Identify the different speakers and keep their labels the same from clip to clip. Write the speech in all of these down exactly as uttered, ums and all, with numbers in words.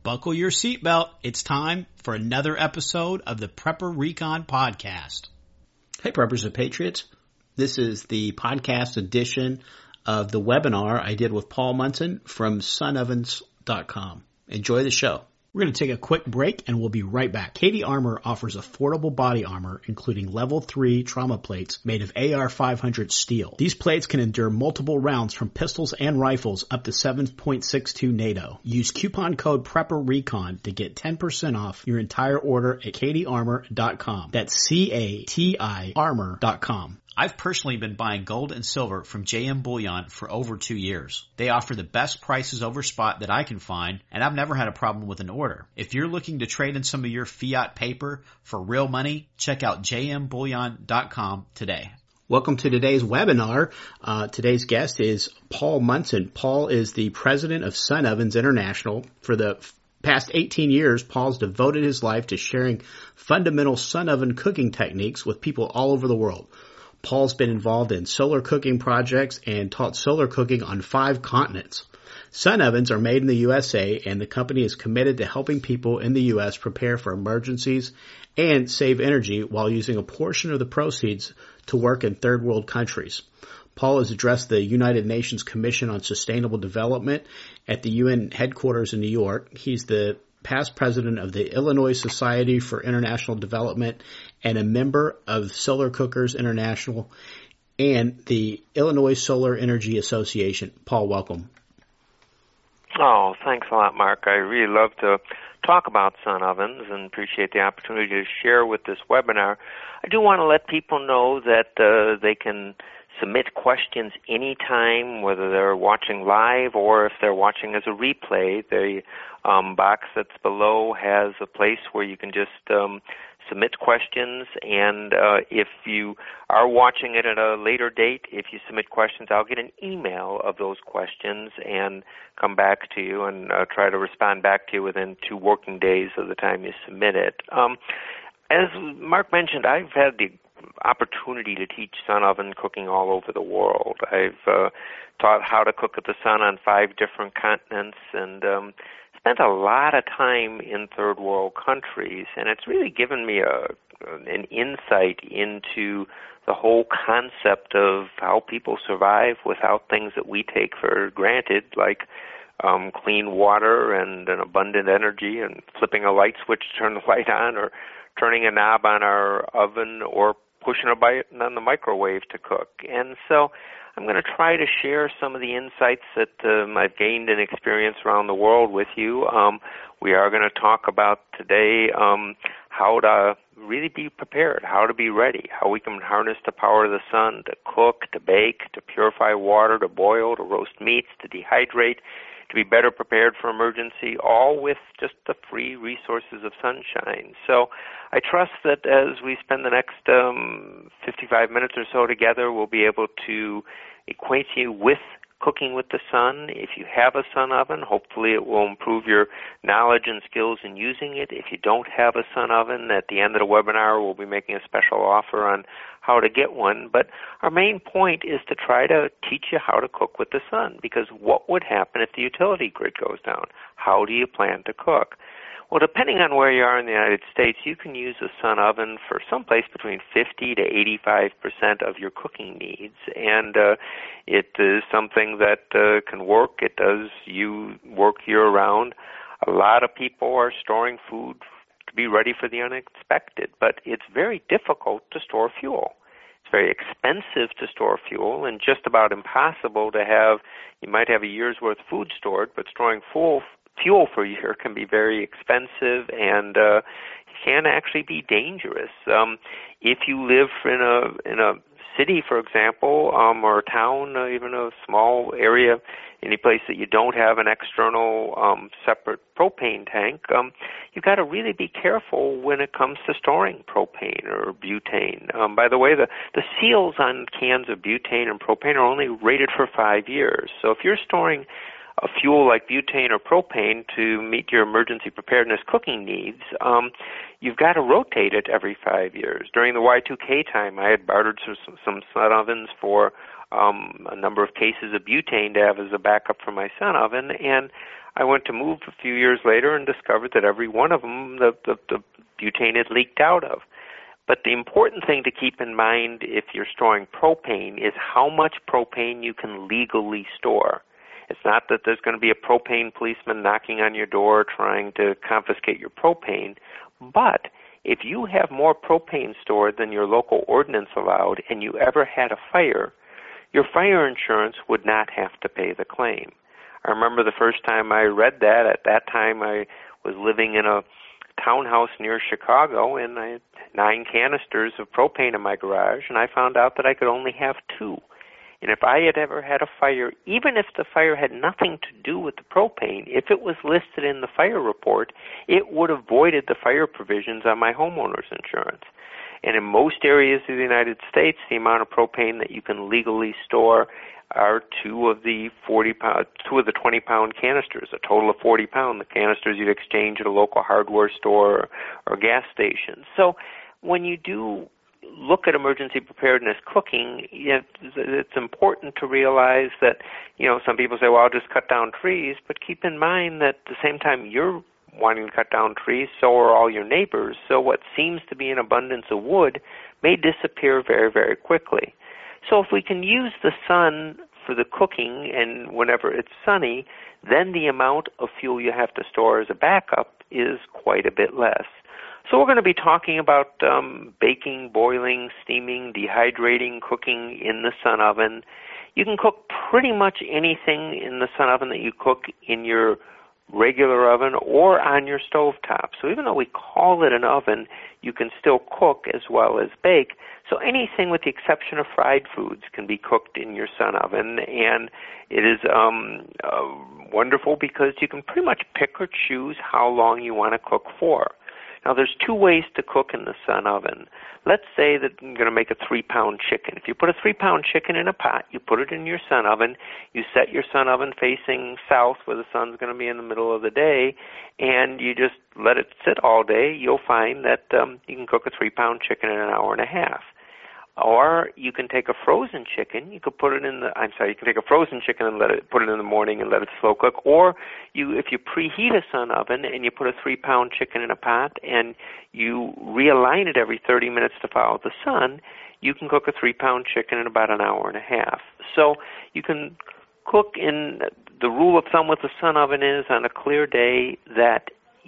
Speaker 1: Buckle your seatbelt. It's time for another episode of the Prepper Recon Podcast. Hey, Preppers and Patriots. This is the podcast edition of the webinar I did with Paul Munson from sun ovens dot com. Enjoy the show. We're going to take a quick break and we'll be right back. K D Armor offers affordable body armor, including level three trauma plates made of A R five hundred steel. These plates can endure multiple rounds from pistols and rifles up to seven point six two NATO. Use coupon code PrepperRecon to get ten percent off your entire order at K D Armor dot com. That's C A T I armor dot com. I've personally been buying gold and silver from J M Bullion for over two years. They offer the best prices over spot that I can find, and I've never had a problem with an order. If you're looking to trade in some of your fiat paper for real money, check out J M Bullion dot com today. Welcome to today's webinar. Uh, today's guest is Paul Munson. Paul is the president of Sun Ovens International. For the past eighteen years, Paul's devoted his life to sharing fundamental sun oven cooking techniques with people all over the world. Paul's been involved in solar cooking projects and taught solar cooking on five continents. Sun ovens are made in the U S A, and the company is committed to helping people in the U S prepare for emergencies and save energy while using a portion of the proceeds to work in third world countries. Paul has addressed the United Nations Commission on Sustainable Development at the U N headquarters in New York. He's the past president of the Illinois Society for International Development and a member of Solar Cookers International and the Illinois Solar Energy Association. Paul, welcome.
Speaker 2: Oh, thanks a lot, Mark. I really love to talk about sun ovens and appreciate the opportunity to share with this webinar. I do want to let people know that uh, they can submit questions anytime, whether they're watching live or if they're watching as a replay. The um, box that's below has a place where you can just um, submit questions, and uh, if you are watching it at a later date, if you submit questions, I'll get an email of those questions and come back to you and uh, try to respond back to you within two working days of the time you submit it. Um, as Mark mentioned, I've had the opportunity to teach sun oven cooking all over the world. I've uh, taught how to cook at the sun on five different continents and um, spent a lot of time in third world countries, and it's really given me a, an insight into the whole concept of how people survive without things that we take for granted, like um, clean water and an abundant energy and flipping a light switch to turn the light on, or turning a knob on our oven, or pushing a button on the microwave to cook. And so I'm going to try to share some of the insights that um, I've gained in experience around the world with you. Um, we are going to talk about today um, how to really be prepared, how to be ready, how we can harness the power of the sun to cook, to bake, to purify water, to boil, to roast meats, to dehydrate, to be better prepared for emergency, all with just the free resources of sunshine. So I trust that as we spend the next um, fifty-five minutes or so together, we'll be able to acquaint you with cooking with the sun. If you have a sun oven, hopefully it will improve your knowledge and skills in using it. If you don't have a sun oven, at the end of the webinar, we'll be making a special offer on how to get one. But our main point is to try to teach you how to cook with the sun, because what would happen if the utility grid goes down? How do you plan to cook? Well, depending on where you are in the United States, you can use a sun oven for someplace between fifty to eighty-five percent of your cooking needs, and uh, it is something that uh, can work. It does you work year-round. A lot of people are storing food to be ready for the unexpected, but it's very difficult to store fuel. It's very expensive to store fuel, and just about impossible to have. You might have a year's worth of food stored, but storing full fuel for a year can be very expensive and uh, can actually be dangerous. Um, if you live in a in a city, for example, um, or a town, uh, even a small area, any place that you don't have an external um, separate propane tank, um, you've got to really be careful when it comes to storing propane or butane. Um, by the way, the, the seals on cans of butane and propane are only rated for five years. So if you're storing a fuel like butane or propane to meet your emergency preparedness cooking needs, um, you've got to rotate it every five years. During the Y two K time, I had bartered some, some sun ovens for um, a number of cases of butane to have as a backup for my sun oven, and I went to move a few years later and discovered that every one of them, the, the, the butane had leaked out of. But the important thing to keep in mind if you're storing propane is how much propane you can legally store. It's not that there's going to be a propane policeman knocking on your door trying to confiscate your propane, but if you have more propane stored than your local ordinance allowed and you ever had a fire, your fire insurance would not have to pay the claim. I remember the first time I read that. At that time, I was living in a townhouse near Chicago, and I had nine canisters of propane in my garage, and I found out that I could only have two. And if I had ever had a fire, even if the fire had nothing to do with the propane, if it was listed in the fire report, it would have voided the fire provisions on my homeowner's insurance. And in most areas of the United States, the amount of propane that you can legally store are two of the forty pound, two of the twenty pound canisters, a total of forty pound. The canisters you'd exchange at a local hardware store or, or gas station. So when you do look at emergency preparedness cooking, it's important to realize that, you know, some people say, well, I'll just cut down trees, but keep in mind that at the same time you're wanting to cut down trees, so are all your neighbors. So what seems to be an abundance of wood may disappear very, very quickly. So if we can use the sun for the cooking and whenever it's sunny, then the amount of fuel you have to store as a backup is quite a bit less. So we're going to be talking about um, baking, boiling, steaming, dehydrating, cooking in the sun oven. You can cook pretty much anything in the sun oven that you cook in your regular oven or on your stovetop. So even though we call it an oven, you can still cook as well as bake. So anything with the exception of fried foods can be cooked in your sun oven, and it is um, uh, wonderful because you can pretty much pick or choose how long you want to cook for. Now, there's two ways to cook in the sun oven. Let's say that I'm going to make a three-pound chicken. If you put a three-pound chicken in a pot, you put it in your sun oven, you set your sun oven facing south where the sun's going to be in the middle of the day, and you just let it sit all day, you'll find that um, you can cook a three-pound chicken in an hour and a half. Or you can take a frozen chicken, you could put it in the, I'm sorry, you can take a frozen chicken and let it, put it in the morning and let it slow cook. Or you, if you preheat a sun oven and you put a three pound chicken in a pot and you realign it every thirty minutes to follow the sun, you can cook a three pound chicken in about an hour and a half. So you can cook in, the rule of thumb with the sun oven is on a clear day that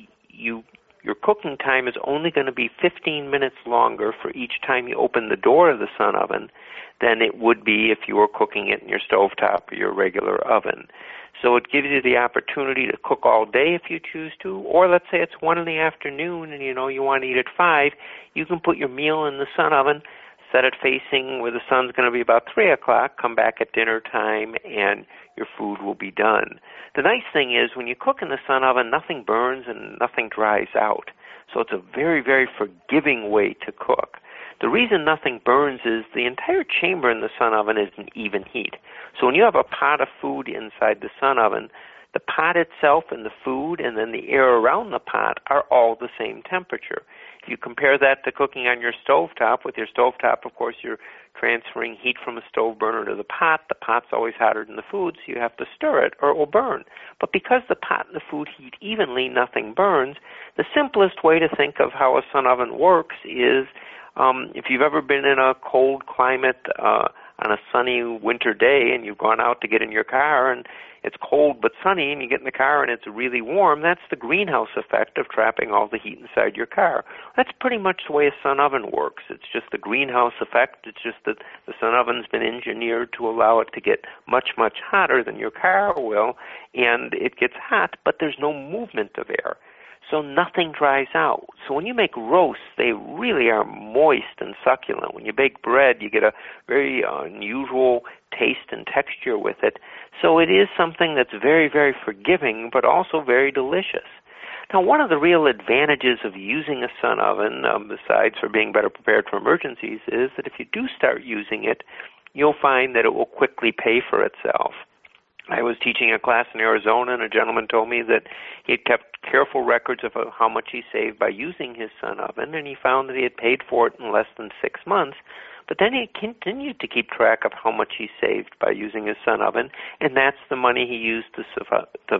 Speaker 2: you your cooking time is only going to be fifteen minutes longer for each time you open the door of the sun oven than it would be if you were cooking it in your stovetop or your regular oven. So it gives you the opportunity to cook all day if you choose to, or let's say it's one in the afternoon and you know you want to eat at five, you can put your meal in the sun oven, set it facing where the sun's going to be about three o'clock, come back at dinner time, and your food will be done. The nice thing is when you cook in the sun oven, nothing burns and nothing dries out. So it's a very, very forgiving way to cook. The reason nothing burns is the entire chamber in the sun oven is an even heat. So when you have a pot of food inside the sun oven, the pot itself and the food and then the air around the pot are all the same temperature. If you compare that to cooking on your stovetop, with your stovetop, of course, you're transferring heat from a stove burner to the pot. The pot's always hotter than the food, so you have to stir it or it will burn. But because the pot and the food heat evenly, nothing burns. The simplest way to think of how a sun oven works is um, if you've ever been in a cold climate uh, on a sunny winter day and you've gone out to get in your car and it's cold but sunny and you get in the car and it's really warm, that's the greenhouse effect of trapping all the heat inside your car. That's pretty much the way a sun oven works. It's just the greenhouse effect. It's just that the sun oven's been engineered to allow it to get much, much hotter than your car will, and it gets hot, but there's no movement of air. So nothing dries out. So when you make roasts, they really are moist and succulent. When you bake bread, you get a very unusual taste and texture with it. So it is something that's very, very forgiving, but also very delicious. Now, one of the real advantages of using a sun oven, um, besides for being better prepared for emergencies, is that if you do start using it, you'll find that it will quickly pay for itself. I was teaching a class in Arizona, and a gentleman told me that he had kept careful records of how much he saved by using his sun oven, and he found that he had paid for it in less than six months. But then he continued to keep track of how much he saved by using his sun oven, and that's the money he used to, to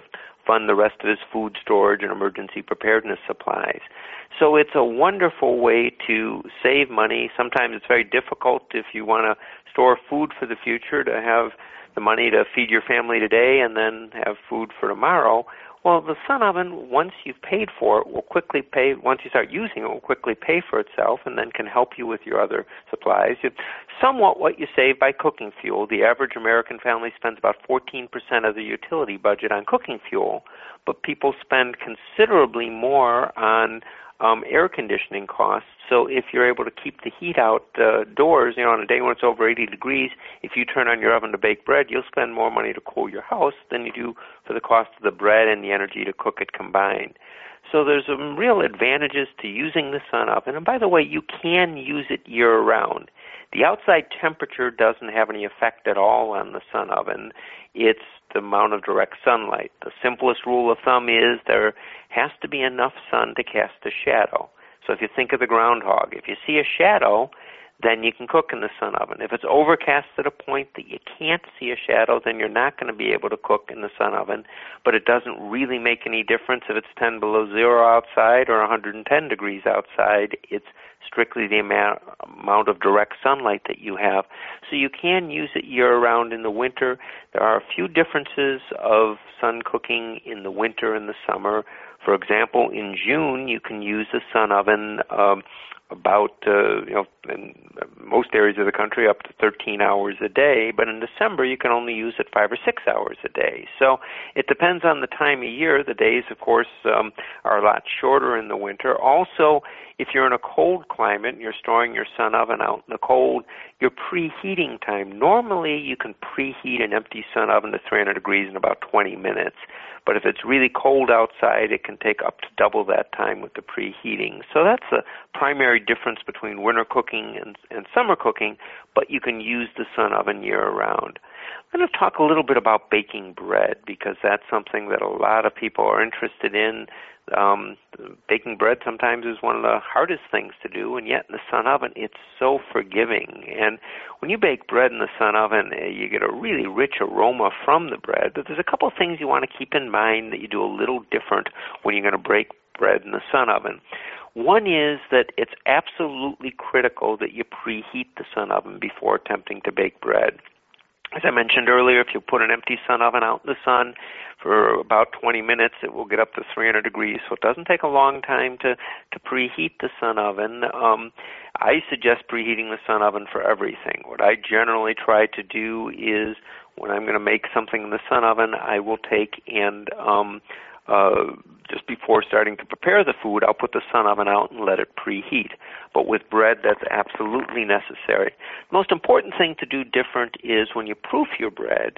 Speaker 2: fund the rest of his food storage and emergency preparedness supplies. So it's a wonderful way to save money. Sometimes it's very difficult if you want to store food for the future to have the money to feed your family today and then have food for tomorrow. Well, the Sun Oven, once you've paid for it, will quickly pay, once you start using it, will quickly pay for itself and then can help you with your other supplies. It's somewhat what you save by cooking fuel. The average American family spends about fourteen percent of the utility budget on cooking fuel, but people spend considerably more on um, air conditioning costs. So if you're able to keep the heat out uh, doors, you know, on a day when it's over eighty degrees, if you turn on your oven to bake bread, you'll spend more money to cool your house than you do for the cost of the bread and the energy to cook it combined. So there's some real advantages to using the Sun Oven. And by the way, you can use it year-round. The outside temperature doesn't have any effect at all on the Sun Oven. It's the amount of direct sunlight. The simplest rule of thumb is there has to be enough sun to cast a shadow. So if you think of the groundhog, if you see a shadow, then you can cook in the Sun Oven. If it's overcast to the point that you can't see a shadow, then you're not going to be able to cook in the Sun Oven. But it doesn't really make any difference if it's ten below zero outside or one hundred ten degrees outside. It's strictly the amount, amount of direct sunlight that you have. So you can use it year-round in the winter. There are a few differences of sun cooking in the winter and the summer. For example, in June, you can use the Sun Oven um, about, uh, you know, in most areas of the country up to thirteen hours a day, but in December you can only use it five or six hours a day. So it depends on the time of year. The days, of course, um, are a lot shorter in the winter. Also, if you're in a cold climate and you're storing your Sun Oven out in the cold, your preheating time, normally you can preheat an empty Sun Oven to three hundred degrees in about twenty minutes. But if it's really cold outside, it can take up to double that time with the preheating. So that's the primary difference between winter cooking and, and summer cooking, but you can use the Sun Oven year-round. I'm going to talk a little bit about baking bread because that's something that a lot of people are interested in. Um, baking bread sometimes is one of the hardest things to do, and yet in the Sun Oven it's so forgiving. And when you bake bread in the Sun Oven, you get a really rich aroma from the bread, but there's a couple of things you want to keep in mind that you do a little different when you're going to bake bread in the Sun Oven. One is that it's absolutely critical that you preheat the Sun Oven before attempting to bake bread. As I mentioned earlier, if you put an empty Sun Oven out in the sun for about twenty minutes, it will get up to three hundred degrees. So it doesn't take a long time to, to preheat the Sun Oven. Um, I suggest preheating the Sun Oven for everything. What I generally try to do is when I'm going to make something in the Sun Oven, I will take and um, uh, just before starting to prepare the food, I'll put the Sun Oven out and let it preheat. But with bread, that's absolutely necessary. The most important thing to do different is when you proof your bread,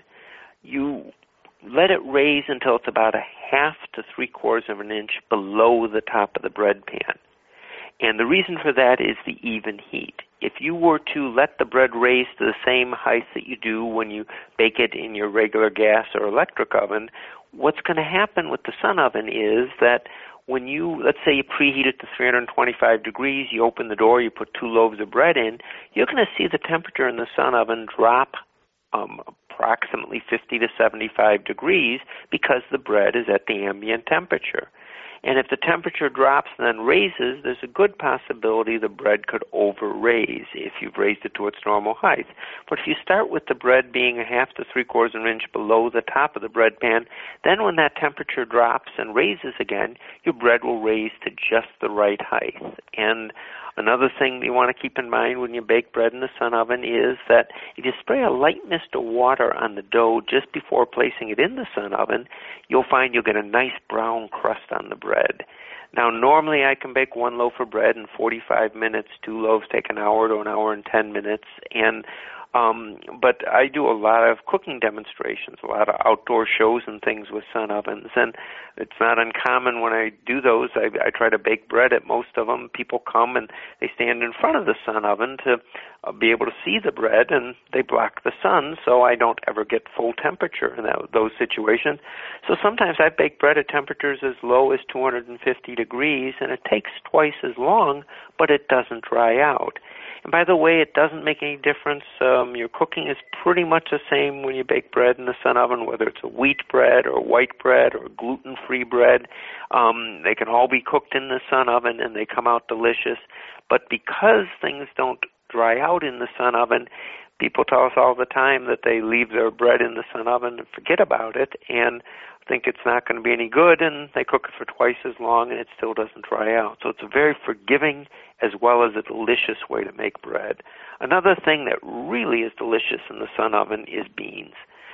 Speaker 2: you let it raise until it's about a half to three-quarters of an inch below the top of the bread pan. And the reason for that is the even heat. If you were to let the bread raise to the same height that you do when you bake it in your regular gas or electric oven, what's going to happen with the Sun Oven is that when you, let's say you preheat it to three hundred twenty-five degrees, you open the door, you put two loaves of bread in, you're going to see the temperature in the Sun Oven drop um, approximately fifty to seventy-five degrees because the bread is at the ambient temperature. And if the temperature drops and then raises, there's a good possibility the bread could over-raise if you've raised it to its normal height. But if you start with the bread being a half to three-quarters of an inch below the top of the bread pan, then when that temperature drops and raises again, your bread will raise to just the right height. And another thing you want to keep in mind when you bake bread in the Sun Oven is that if you spray a light mist of water on the dough just before placing it in the Sun Oven, you'll find you'll get a nice brown crust on the bread. Now, normally I can bake one loaf of bread in forty-five minutes. Two loaves take an hour to an hour and ten minutes. And Um, but I do a lot of cooking demonstrations, a lot of outdoor shows and things with Sun Ovens, and it's not uncommon when I do those. I, I try to bake bread at most of them. People come and they stand in front of the Sun Oven to uh, be able to see the bread, and they block the sun, so I don't ever get full temperature in that, those situations. So sometimes I bake bread at temperatures as low as two hundred fifty degrees, and it takes twice as long, but it doesn't dry out. And by the way, it doesn't make any difference. Um, your cooking is pretty much the same when you bake bread in the sun oven, whether it's a wheat bread or white bread or gluten-free bread. Um, they can all be cooked in the sun oven, and they come out delicious. But because things don't dry out in the sun oven, people tell us all the time that they leave their bread in the sun oven and forget about it and think it's not going to be any good, and they cook it for twice as long and it still doesn't dry out. So it's a very forgiving as well as a delicious way to make bread. Another thing that really is delicious in the sun oven is beans.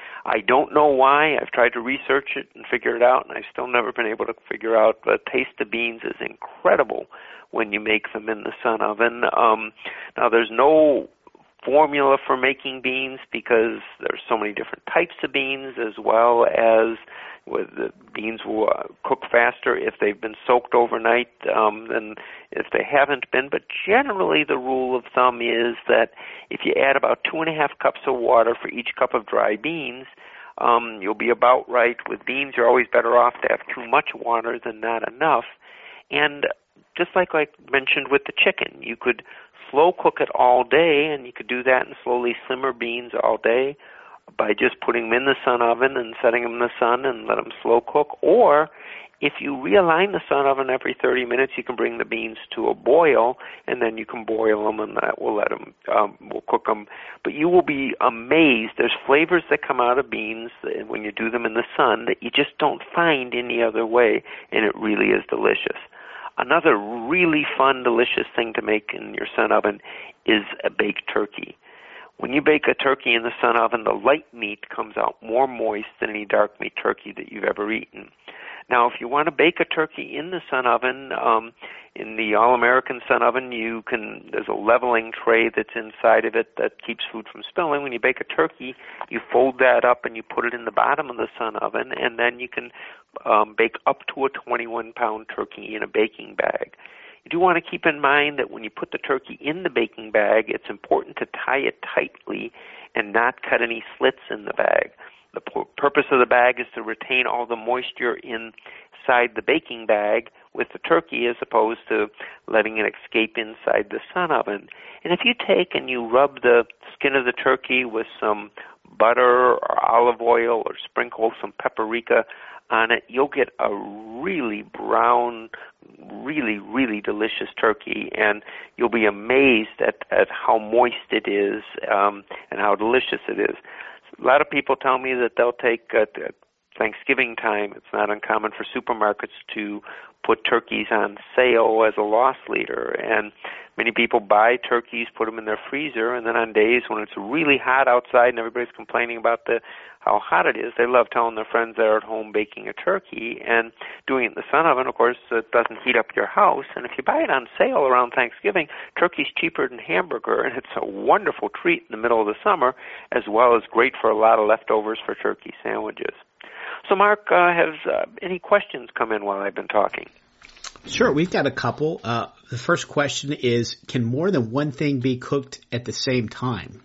Speaker 2: I don't know why. I've tried to research it and figure it out, and I've still never been able to figure out. The taste of beans is incredible when you make them in the sun oven. Um, now, there's no formula for making beans because there's so many different types of beans, as well as with the beans will uh, cook faster if they've been soaked overnight um, than if they haven't been. But generally, the rule of thumb is that if you add about two and a half cups of water for each cup of dry beans, um, you'll be about right. With beans, you're always better off to have too much water than not enough. And just like I mentioned with the chicken, you could slow cook it all day, and you could do that and slowly simmer beans all day by just putting them in the sun oven and setting them in the sun and let them slow cook. Or if you realign the sun oven every thirty minutes, you can bring the beans to a boil, and then you can boil them, and that will let them, um, will cook them. But you will be amazed. There's flavors that come out of beans when you do them in the sun that you just don't find any other way, and it really is delicious. Another really fun, delicious thing to make in your sun oven is a baked turkey. When you bake a turkey in the sun oven, the light meat comes out more moist than any dark meat turkey that you've ever eaten. Now, if you want to bake a turkey in the sun oven, um, in the All-American sun oven, you can. There's a leveling tray that's inside of it that keeps food from spilling. When you bake a turkey, you fold that up and you put it in the bottom of the sun oven, and then you can um, bake up to a twenty-one pound turkey in a baking bag. You do want to keep in mind that when you put the turkey in the baking bag, it's important to tie it tightly and not cut any slits in the bag. The purpose of the bag is to retain all the moisture inside the baking bag with the turkey, as opposed to letting it escape inside the sun oven. And if you take and you rub the skin of the turkey with some butter or olive oil or sprinkle some paprika on it, you'll get a really brown, really, really delicious turkey, and you'll be amazed at, at how moist it is um, and how delicious it is. A lot of people tell me that they'll take uh, Thanksgiving time. It's not uncommon for supermarkets to put turkeys on sale as a loss leader, and many people buy turkeys, put them in their freezer, and then on days when it's really hot outside and everybody's complaining about the how hot it is, they love telling their friends they're at home baking a turkey, and doing it in the sun oven, of course, it doesn't heat up your house. And if you buy it on sale around Thanksgiving, turkey's cheaper than hamburger, and it's a wonderful treat in the middle of the summer, as well as great for a lot of leftovers for turkey sandwiches. So, Mark, uh, has uh, any questions come in while I've been talking?
Speaker 1: Sure, we've got a couple. Uh, the first question is, can more than one thing be cooked at the same time?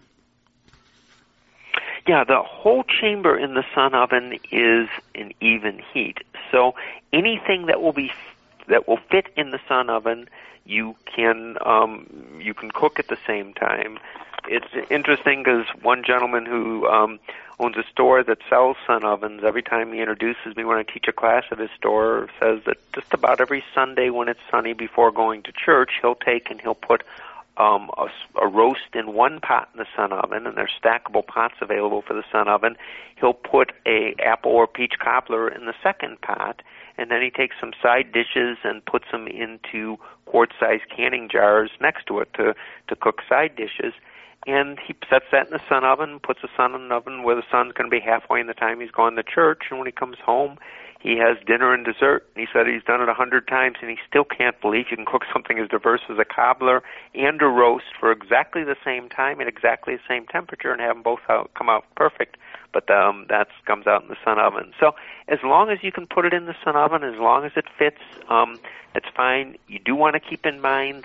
Speaker 2: Yeah, the whole chamber in the sun oven is an even heat. So anything that will be that will fit in the sun oven, you can um, you can cook at the same time. It's interesting because one gentleman who um, owns a store that sells sun ovens, every time he introduces me when I teach a class at his store, says that just about every Sunday when it's sunny before going to church, he'll take and he'll put Um, a, a roast in one pot in the sun oven, and there's stackable pots available for the sun oven. He'll put a apple or peach cobbler in the second pot, and then he takes some side dishes and puts them into quart-sized canning jars next to it to, to cook side dishes. And he sets that in the sun oven, puts the sun in the oven where the sun's going to be halfway in the time he's going to church, and when he comes home, he has dinner and dessert. He said he's done it a hundred times, and he still can't believe you can cook something as diverse as a cobbler and a roast for exactly the same time at exactly the same temperature and have them both out, come out perfect. But um, that comes out in the sun oven. So as long as you can put it in the sun oven, as long as it fits, um, it's fine. You do want to keep in mind that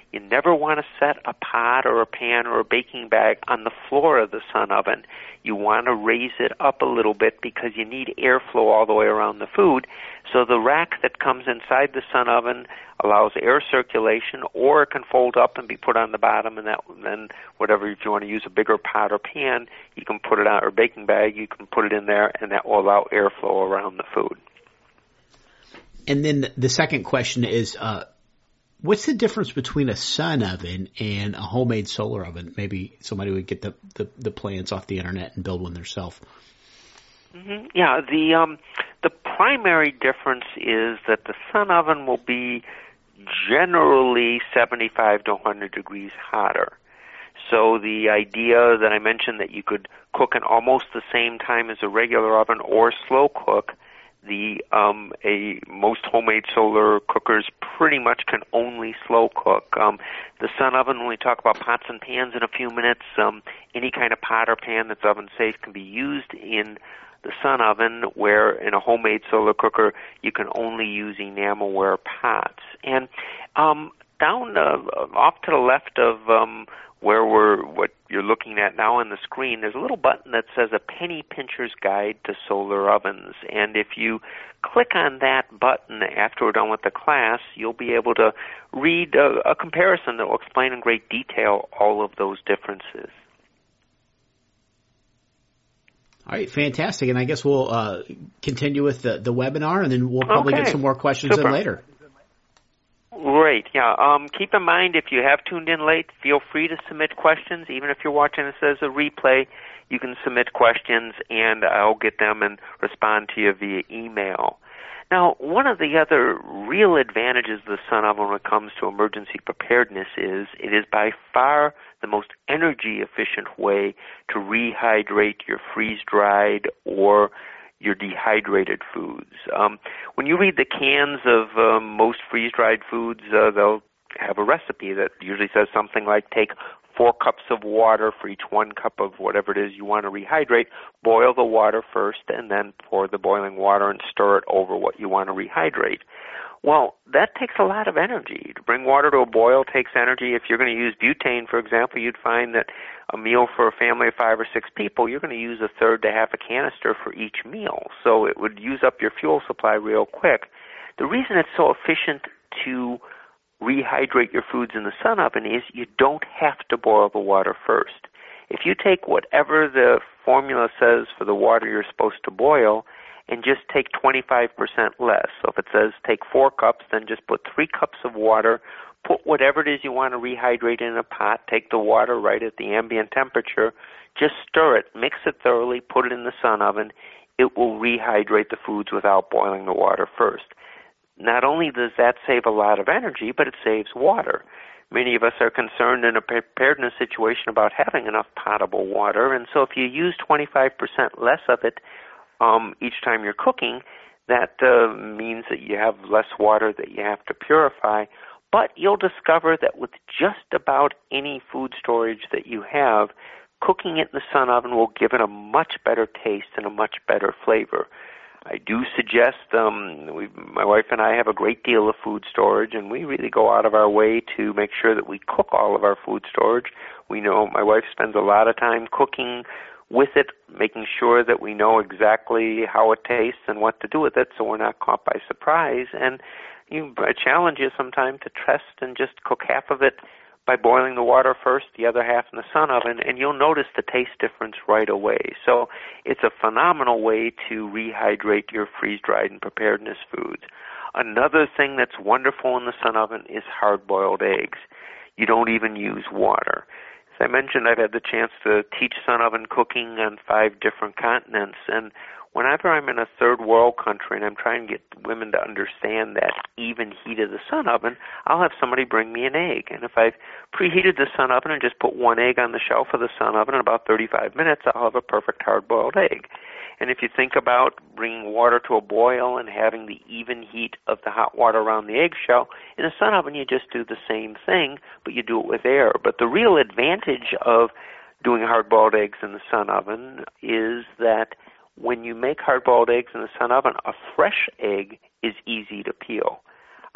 Speaker 2: You never want to set a pot or a pan or a baking bag on the floor of the sun oven. You want to raise it up a little bit because you need airflow all the way around the food. So the rack that comes inside the sun oven allows air circulation, or it can fold up and be put on the bottom, and that, then whatever, if you want to use a bigger pot or pan, you can put it on, or baking bag, you can put it in there, and that will allow airflow around the food.
Speaker 1: And then the second question is, uh, what's the difference between a sun oven and a homemade solar oven? Maybe somebody would get the, the, the plans off the internet and build one themselves.
Speaker 2: Mm-hmm. Yeah, the um, the primary difference is that the sun oven will be generally seventy-five to one hundred degrees hotter. So the idea that I mentioned that you could cook in almost the same time as a regular oven or slow cook, the um, a most homemade solar cookers pretty much can only slow cook. Um, the sun oven, when we talk about pots and pans in a few minutes, um, any kind of pot or pan that's oven safe can be used in the sun oven, where in a homemade solar cooker you can only use enamelware pots. And um, down uh, off to the left of um, where we're what you're looking at now on the screen, there's a little button that says a Penny Pincher's Guide to Solar Ovens. And if you click on that button after we're done with the class, you'll be able to read a, a comparison that will explain in great detail all of those differences.
Speaker 1: All right, fantastic. And I guess we'll uh, continue with the, the webinar, and then we'll probably
Speaker 2: okay.
Speaker 1: get some more questions
Speaker 2: Super.
Speaker 1: in later.
Speaker 2: Great, yeah. Um, keep in mind, if you have tuned in late, feel free to submit questions. Even if you're watching this as a replay, you can submit questions, and I'll get them and respond to you via email. Now, one of the other real advantages of the sun oven when it comes to emergency preparedness is it is by far the most energy-efficient way to rehydrate your freeze-dried or your dehydrated foods. Um, when you read the cans of um, most freeze-dried foods, uh, they'll have a recipe that usually says something like, take four cups of water for each one cup of whatever it is you want to rehydrate. Boil the water first, and then pour the boiling water and stir it over what you want to rehydrate. Well, that takes a lot of energy. To bring water to a boil takes energy. If you're going to use butane, for example, you'd find that a meal for a family of five or six people, you're going to use a third to half a canister for each meal. So it would use up your fuel supply real quick. The reason it's so efficient to rehydrate your foods in the sun oven is you don't have to boil the water first. If you take whatever the formula says for the water you're supposed to boil and just take twenty-five percent less, so if it says take four cups, then just put three cups of water, put whatever it is you want to rehydrate in a pot, take the water right at the ambient temperature, just stir it, mix it thoroughly, put it in the sun oven. It will rehydrate the foods without boiling the water first. Not only does that save a lot of energy, but it saves water. Many of us are concerned in a preparedness situation about having enough potable water, and so if you use twenty-five percent less of it um, each time you're cooking, that uh, means that you have less water that you have to purify. But you'll discover that with just about any food storage that you have, cooking it in the sun oven will give it a much better taste and a much better flavor. I do suggest, um, we, my wife and I have a great deal of food storage, and we really go out of our way to make sure that we cook all of our food storage. We know my wife spends a lot of time cooking with it, making sure that we know exactly how it tastes and what to do with it so we're not caught by surprise. And you, I challenge you sometime to test and just cook half of it by boiling the water first, the other half in the sun oven, and you'll notice the taste difference right away. So it's a phenomenal way to rehydrate your freeze-dried and preparedness foods. Another thing that's wonderful in the sun oven is hard-boiled eggs. You don't even use water. As I mentioned, I've had the chance to teach sun oven cooking on five different continents, and whenever I'm in a third world country and I'm trying to get women to understand that even heat of the sun oven, I'll have somebody bring me an egg. And if I've preheated the sun oven and just put one egg on the shelf of the sun oven, in about thirty-five minutes, I'll have a perfect hard-boiled egg. And if you think about bringing water to a boil and having the even heat of the hot water around the eggshell, in a sun oven you just do the same thing, but you do it with air. But the real advantage of doing hard-boiled eggs in the sun oven is that when you make hard-boiled eggs in the sun oven, a fresh egg is easy to peel. I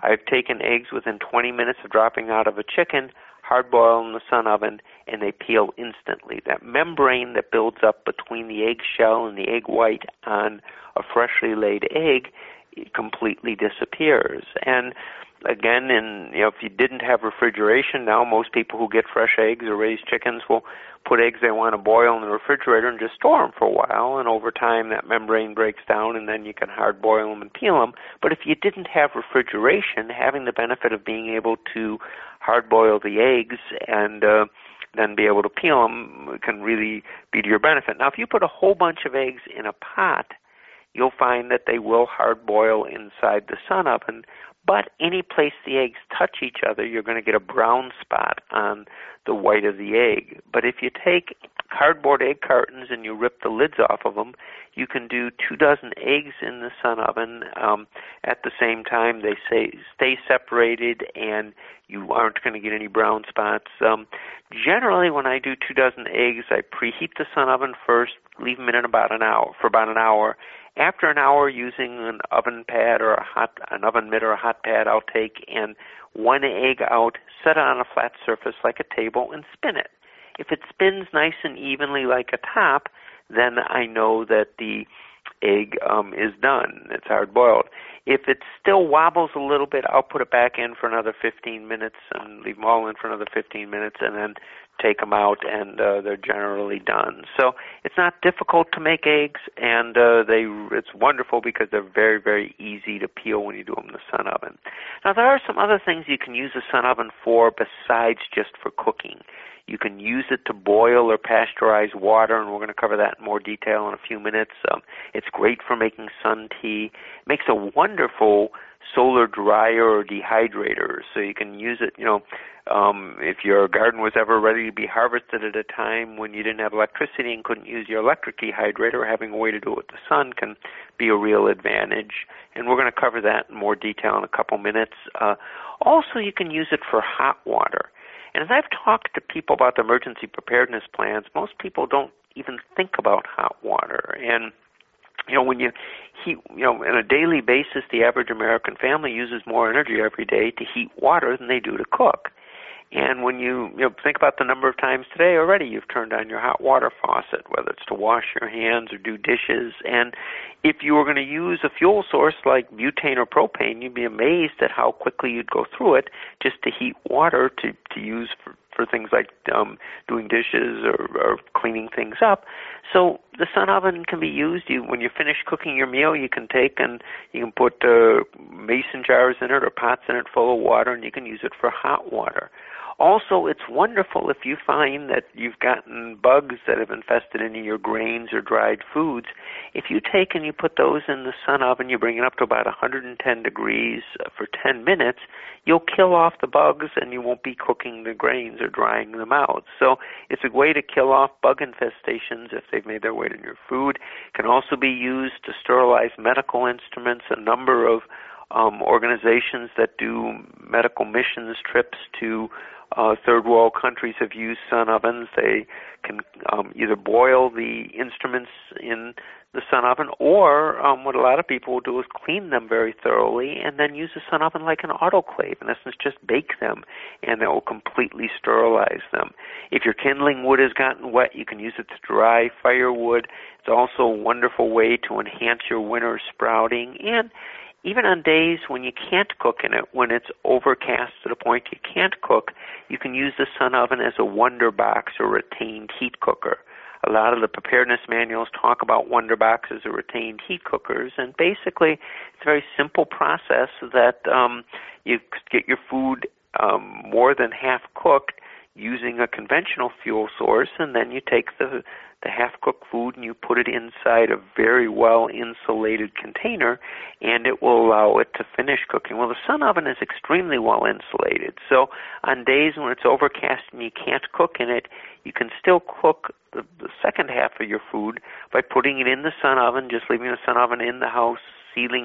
Speaker 2: I've taken eggs within twenty minutes of dropping out of a chicken, hard boil in the sun oven, and they peel instantly. That membrane that builds up between the egg shell and the egg white on a freshly laid egg completely disappears. And again, in, you know, if you didn't have refrigeration, now most people who get fresh eggs or raise chickens will put eggs they want to boil in the refrigerator and just store them for a while, and over time that membrane breaks down and then you can hard boil them and peel them. But if you didn't have refrigeration, having the benefit of being able to hard boil the eggs and uh, then be able to peel them can really be to your benefit. Now, if you put a whole bunch of eggs in a pot, you'll find that they will hard boil inside the sun oven, but any place the eggs touch each other, you're going to get a brown spot on the white of the egg. But if you take cardboard egg cartons and you rip the lids off of them, you can do two dozen eggs in the sun oven. Um, at the same time, they say stay separated and you aren't going to get any brown spots. Um, generally, when I do two dozen eggs, I preheat the sun oven first, leave them in it about an hour for about an hour. After an hour, using an oven pad or a hot an oven mitt or a hot pad, I'll take and one egg out, set it on a flat surface like a table, and spin it. If it spins nice and evenly like a top, then I know that the egg um, is done. It's hard boiled. If it still wobbles a little bit, I'll put it back in for another fifteen minutes and leave them all in for another fifteen minutes, and then take them out, and uh, they're generally done. So it's not difficult to make eggs, and uh, they it's wonderful because they're very, very easy to peel when you do them in the sun oven. Now, there are some other things you can use the sun oven for besides just for cooking. You can use it to boil or pasteurize water, and we're going to cover that in more detail in a few minutes. Um, it's great for making sun tea. It makes a wonderful solar dryer or dehydrator, so you can use it, you know, um, if your garden was ever ready to be harvested at a time when you didn't have electricity and couldn't use your electric dehydrator, having a way to do it with the sun can be a real advantage. And we're going to cover that in more detail in a couple minutes. Uh, also, you can use it for hot water. And as I've talked to people about the emergency preparedness plans, most people don't even think about hot water. And, you know, when you heat, you know, on a daily basis, the average American family uses more energy every day to heat water than they do to cook. And when you, you know, think about the number of times today already you've turned on your hot water faucet, whether it's to wash your hands or do dishes. And if you were going to use a fuel source like butane or propane, you'd be amazed at how quickly you'd go through it just to heat water to, to use for, for things like um, doing dishes or, or cleaning things up. So the sun oven can be used. You, when you finish cooking your meal, you can take and you can put uh, mason jars in it or pots in it full of water, and you can use it for hot water. Also, it's wonderful if you find that you've gotten bugs that have infested any of your grains or dried foods. If you take and you put those in the sun oven, you bring it up to about one hundred ten degrees for ten minutes, you'll kill off the bugs and you won't be cooking the grains or drying them out. So it's a way to kill off bug infestations if they've made their way to your food. It can also be used to sterilize medical instruments. A number of um, organizations that do medical missions trips to Uh, third world countries have used sun ovens. They can um, either boil the instruments in the sun oven, or um, what a lot of people will do is clean them very thoroughly and then use the sun oven like an autoclave. In essence, just bake them, and it will completely sterilize them. If your kindling wood has gotten wet, you can use it to dry firewood. It's also a wonderful way to enhance your winter sprouting. And even on days when you can't cook in it, when it's overcast to the point you can't cook, you can use the sun oven as a wonder box or retained heat cooker. A lot of the preparedness manuals talk about wonder boxes or retained heat cookers, and basically it's a very simple process that um, you get your food um, more than half cooked using a conventional fuel source, and then you take the the half-cooked food and you put it inside a very well-insulated container, and it will allow it to finish cooking. Well, the sun oven is extremely well-insulated, so on days when it's overcast and you can't cook in it, you can still cook the, the second half of your food by putting it in the sun oven, just leaving the sun oven in the house, sealing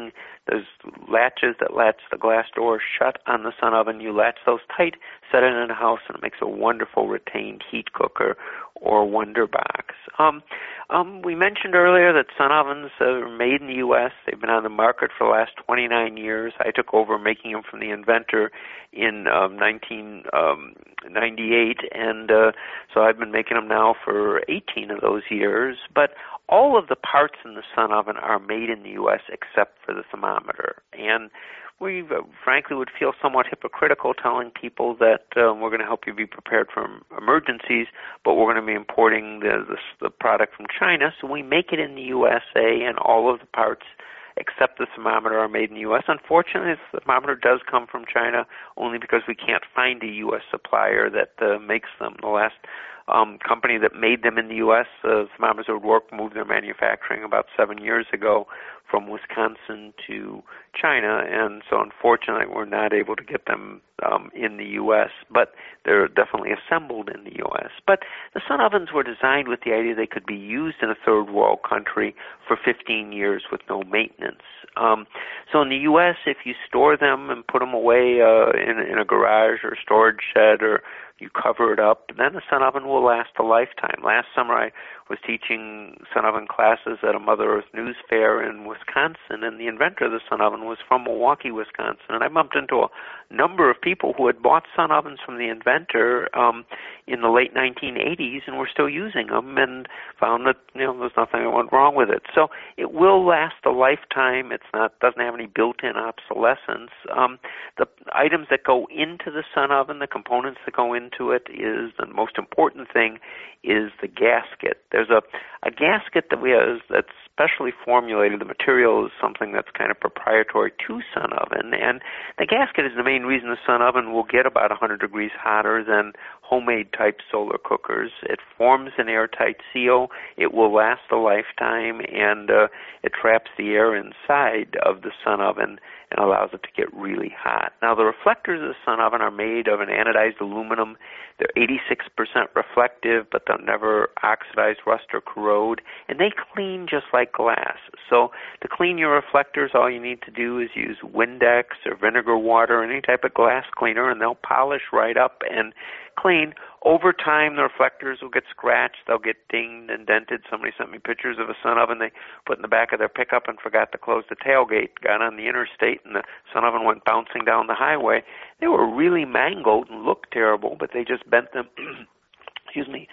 Speaker 2: There's latches that latch the glass door shut on the Sun Oven. You latch those tight, set it in a house, and it makes a wonderful retained heat cooker or Wonder Box. Um, um, we mentioned earlier that Sun Ovens are made in the U S They've been on the market for the last twenty-nine years. I took over making them from the inventor in um, nineteen ninety-eight, and uh, so I've been making them now for eighteen of those years. But all of the parts in the Sun Oven are made in the U S except for the thermometer. And we uh, frankly would feel somewhat hypocritical telling people that um, we're going to help you be prepared for emergencies, but we're going to be importing the, the, the product from China. So we make it in the U S A, and all of the parts except the thermometer are made in the U S Unfortunately, the thermometer does come from China only because we can't find a U S supplier that uh, makes them. The last um, company that made them in the U S, uh, thermometers would work, moved their manufacturing about seven years ago from Wisconsin to China, and so unfortunately we're not able to get them um, in the U S, but they're definitely assembled in the U S But the Sun Ovens were designed with the idea they could be used in a third world country for fifteen years with no maintenance. Um, so in the U S, if you store them and put them away uh, in, in a garage or storage shed, or you cover it up, then the Sun Oven will last a lifetime. Last summer I was teaching Sun Oven classes at a Mother Earth News Fair in Wisconsin, and the inventor of the Sun Oven was from Milwaukee, Wisconsin. And I bumped into a number of people who had bought Sun Ovens from the inventor um, in the late nineteen eighties and were still using them, and found that, you know, there's nothing that went wrong with it. So it will last a lifetime. It's not doesn't have any built-in obsolescence. Um, the items that go into the Sun Oven, the components that go into it, is the most important thing is the gasket. There's a, a gasket that we have that's specially formulated. The material is something that's kind of proprietary to Sun Oven, and the gasket is the main reason the Sun Oven will get about one hundred degrees hotter than homemade type solar cookers. It forms an airtight seal. It will last a lifetime, and uh, it traps the air inside of the Sun Oven and allows it to get really hot. Now, the reflectors of the Sun Oven are made of an anodized aluminum. They're eighty-six percent reflective, but they'll never oxidize, rust, or corrode, and they clean just like glass. So to clean your reflectors, all you need to do is use Windex or vinegar water, any type of glass cleaner, and they'll polish right up and clean. Over time, the reflectors will get scratched. They'll get dinged and dented. Somebody sent me pictures of a Sun Oven they put in the back of their pickup and forgot to close the tailgate, got on the interstate, and the Sun Oven went bouncing down the highway. They were really mangled and looked terrible, but they just bent them, excuse me,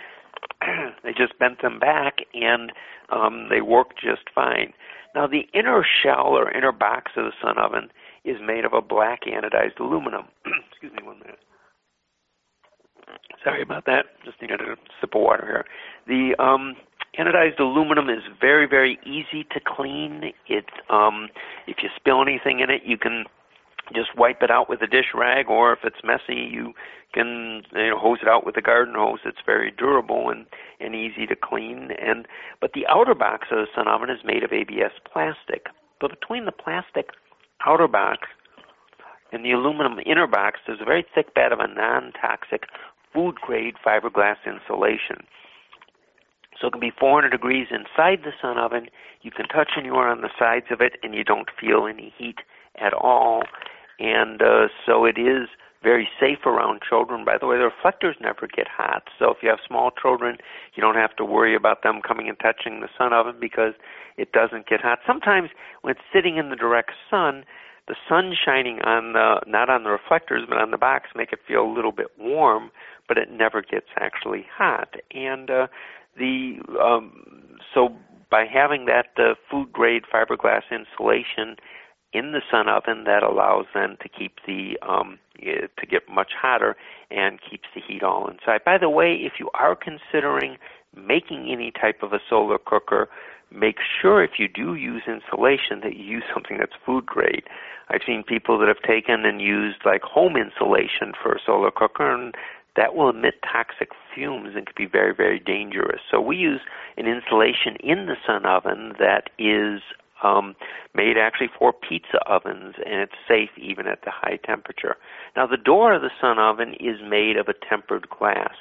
Speaker 2: they just bent them back, and um, they worked just fine. Now, the inner shell or inner box of the Sun Oven is made of a black anodized aluminum. Excuse me one minute. Sorry about that. Just needed a sip of water here. The um, anodized aluminum is very, very easy to clean. It, um, if you spill anything in it, you can just wipe it out with a dish rag, or if it's messy, you can you know, hose it out with a garden hose. It's very durable and, and easy to clean. And but the outer box of the Sun Oven is made of A B S plastic. But between the plastic outer box and the aluminum inner box, there's a very thick bed of a non-toxic food-grade fiberglass insulation. So it can be four hundred degrees inside the Sun Oven. You can touch anywhere on the sides of it, and you don't feel any heat at all. And uh, so it is very safe around children. By the way, the reflectors never get hot. So if you have small children, you don't have to worry about them coming and touching the Sun Oven because it doesn't get hot. Sometimes when it's sitting in the direct sun, the sun shining on the, not on the reflectors, but on the box, make it feel a little bit warm, but it never gets actually hot. And uh, the um, so by having that uh, food-grade fiberglass insulation in the Sun Oven, that allows them to keep the um, to get much hotter and keeps the heat all inside. By the way, if you are considering making any type of a solar cooker, make sure if you do use insulation that you use something that's food grade. I've seen people that have taken and used like home insulation for a solar cooker, and that will emit toxic fumes and can be very, very dangerous. So we use an insulation in the Sun Oven that is um, made actually for pizza ovens, and it's safe even at the high temperature. Now, the door of the Sun Oven is made of a tempered glass.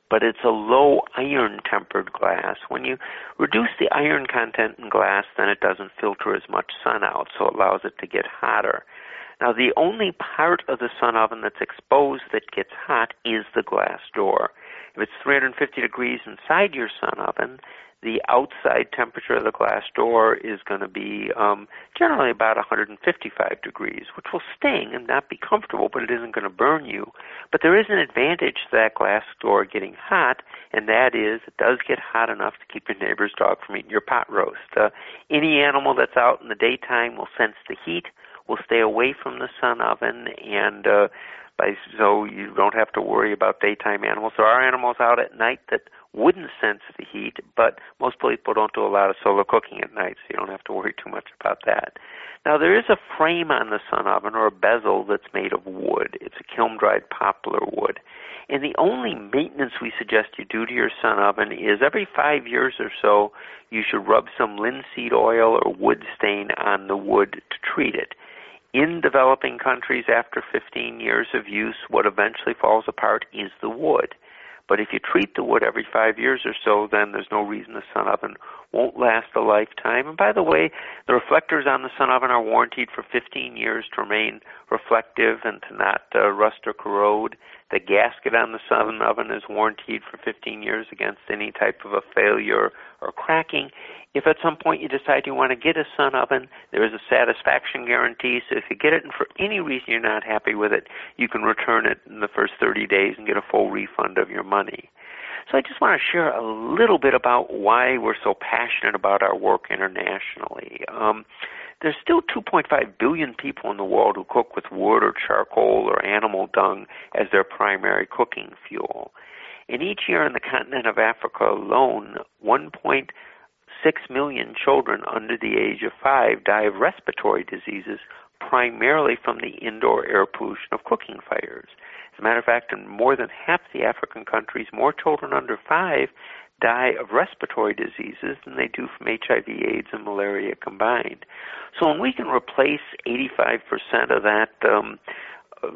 Speaker 2: but it's a low iron tempered glass. When you reduce the iron content in glass, then it doesn't filter as much sun out, so it allows it to get hotter. Now, the only part of the sun oven that's exposed that gets hot is the glass door. If it's three hundred fifty degrees inside your sun oven, the outside temperature of the glass door is going to be um, generally about one hundred fifty-five degrees, which will sting and not be comfortable, but it isn't going to burn you. But there is an advantage to that glass door getting hot, and that is it does get hot enough to keep your neighbor's dog from eating your pot roast. Uh, any animal that's out in the daytime will sense the heat, will stay away from the sun oven, and uh, by so you don't have to worry about daytime animals. There are animals out at night that wouldn't sense the heat, but most people don't do a lot of solar cooking at night, so you don't have to worry too much about that. Now, there is a frame on the sun oven, or a bezel, that's made of wood. It's a kiln-dried poplar wood. And the only maintenance we suggest you do to your sun oven is every five years or so, you should rub some linseed oil or wood stain on the wood to treat it. In developing countries, after fifteen years of use, what eventually falls apart is the wood. But if you treat the wood every five years or so, then there's no reason the sun oven won't last a lifetime. And by the way, the reflectors on the sun oven are warranted for fifteen years to remain reflective and to not uh, rust or corrode. The gasket on the sun oven is warranted for fifteen years against any type of a failure or cracking. If at some point you decide you want to get a sun oven, there is a satisfaction guarantee, so if you get it and for any reason you're not happy with it, you can return it in the first thirty days and get a full refund of your money. So I just want to share a little bit about why we're so passionate about our work internationally. Um, there's still two point five billion people in the world who cook with wood or charcoal or animal dung as their primary cooking fuel. And each year in the continent of Africa alone, one point six million children under the age of five die of respiratory diseases, primarily from the indoor air pollution of cooking fires. As a matter of fact, in more than half the African countries, more children under five die of respiratory diseases than they do from H I V, AIDS, and malaria combined. So when we can replace eighty-five percent of that um, uh,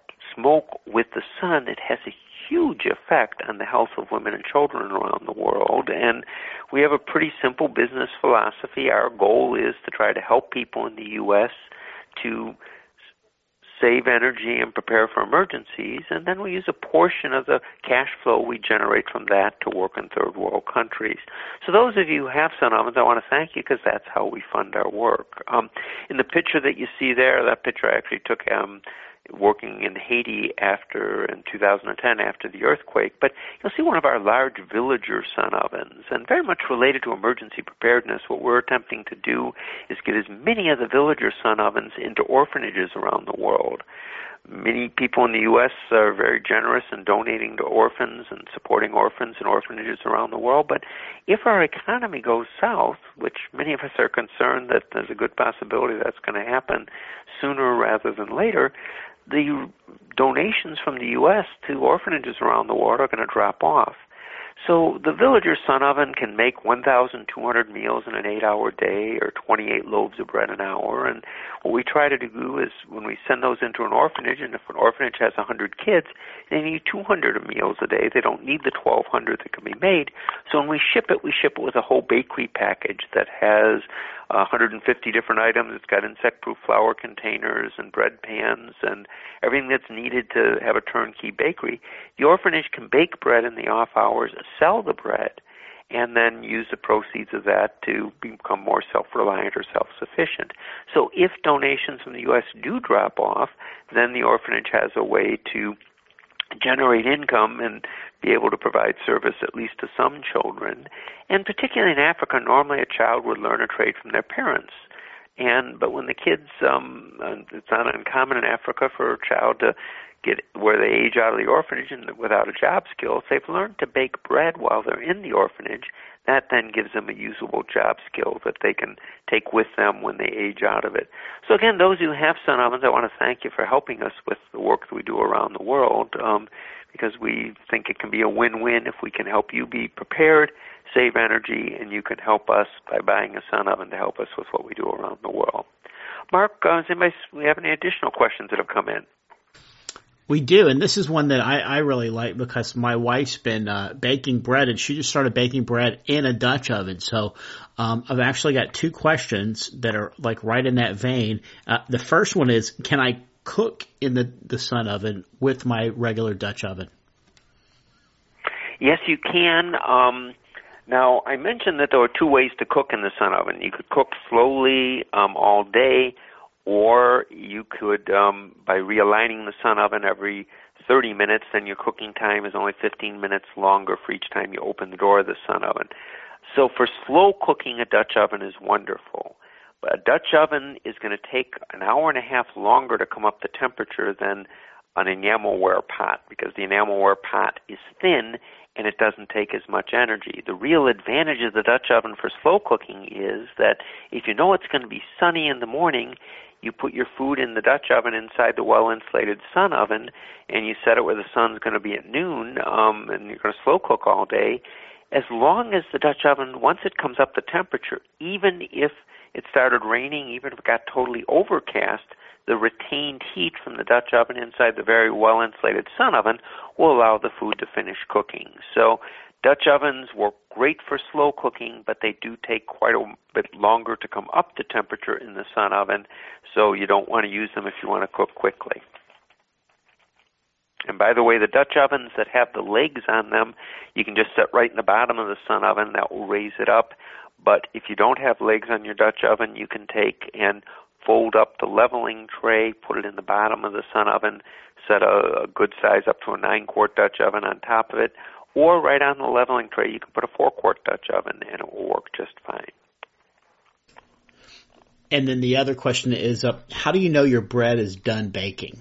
Speaker 2: smoke with the sun, it has a huge effect on the health of women and children around the world. And we have a pretty simple business philosophy. Our goal is to try to help people in the U S to save energy and prepare for emergencies, and then we use a portion of the cash flow we generate from that to work in third world countries. So those of you who have sun ovens, I want to thank you because that's how we fund our work. Um, in the picture that you see there, that picture I actually took um, working in Haiti after in two thousand ten after the earthquake, but you'll see one of our large villager sun ovens, and very much related to emergency preparedness. What we're attempting to do is get as many of the villager sun ovens into orphanages around the world. Many people in the U S are very generous in donating to orphans and supporting orphans and orphanages around the world, but if our economy goes south, which many of us are concerned that there's a good possibility that's going to happen sooner rather than later, the donations from the U S to orphanages around the world are going to drop off. So the villager sun oven can make one thousand two hundred meals in an eight-hour day or twenty-eight loaves of bread an hour. And what we try to do is when we send those into an orphanage, and if an orphanage has one hundred kids, they need two hundred meals a day. They don't need the twelve hundred that can be made. So when we ship it, we ship it with a whole bakery package that has one hundred fifty different items. It's got insect-proof flour containers and bread pans and everything that's needed to have a turnkey bakery. The orphanage can bake bread in the off hours, sell the bread, and then use the proceeds of that to become more self-reliant or self-sufficient. So if donations from the U S do drop off, then the orphanage has a way to generate income and be able to provide service at least to some children. And particularly in Africa, normally a child would learn a trade from their parents. And but when the kids, um, it's not uncommon in Africa for a child to get where they age out of the orphanage and without a job skill. If they've learned to bake bread while they're in the orphanage, that then gives them a usable job skill that they can take with them when they age out of it. So again, those who have sun ovens, I want to thank you for helping us with the work that we do around the world, um, because we think it can be a win-win if we can help you be prepared, save energy, and you can help us by buying a sun oven to help us with what we do around the world. Mark, uh, does anybody, we have any additional questions that have come in?
Speaker 1: We do, and this is one that I, I really like because my wife's been uh, baking bread, and she just started baking bread in a Dutch oven. So um, I've actually got two questions that are like right in that vein. Uh, the first one is, can I cook in the, the Sun oven with my regular Dutch oven?
Speaker 2: Yes, you can. Um, now, I mentioned that there are two ways to cook in the Sun oven. You could cook slowly um, all day, or you could, um, by realigning the Sun oven every thirty minutes, then your cooking time is only fifteen minutes longer for each time you open the door of the Sun oven. So for slow cooking, a Dutch oven is wonderful. But a Dutch oven is going to take an hour and a half longer to come up to temperature than an enamelware pot, because the enamelware pot is thin and it doesn't take as much energy. The real advantage of the Dutch oven for slow cooking is that if you know it's going to be sunny in the morning, you put your food in the Dutch oven inside the well-insulated Sun oven, and you set it where the sun's going to be at noon, um, and you're going to slow cook all day. As long as the Dutch oven, once it comes up to temperature, even if it started raining, even if it got totally overcast, the retained heat from the Dutch oven inside the very well-insulated Sun oven will allow the food to finish cooking. So Dutch ovens work great for slow cooking, but they do take quite a bit longer to come up to temperature in the Sun oven, so you don't want to use them if you want to cook quickly. And by the way, the Dutch ovens that have the legs on them, you can just set right in the bottom of the Sun oven. That will raise it up. But if you don't have legs on your Dutch oven, you can take and fold up the leveling tray, put it in the bottom of the Sun oven, set a, a good size up to a nine-quart Dutch oven on top of it, or right on the leveling tray, you can put a four-quart Dutch oven, and it will work just fine.
Speaker 1: And then the other question is, uh, how do you know your bread is done baking?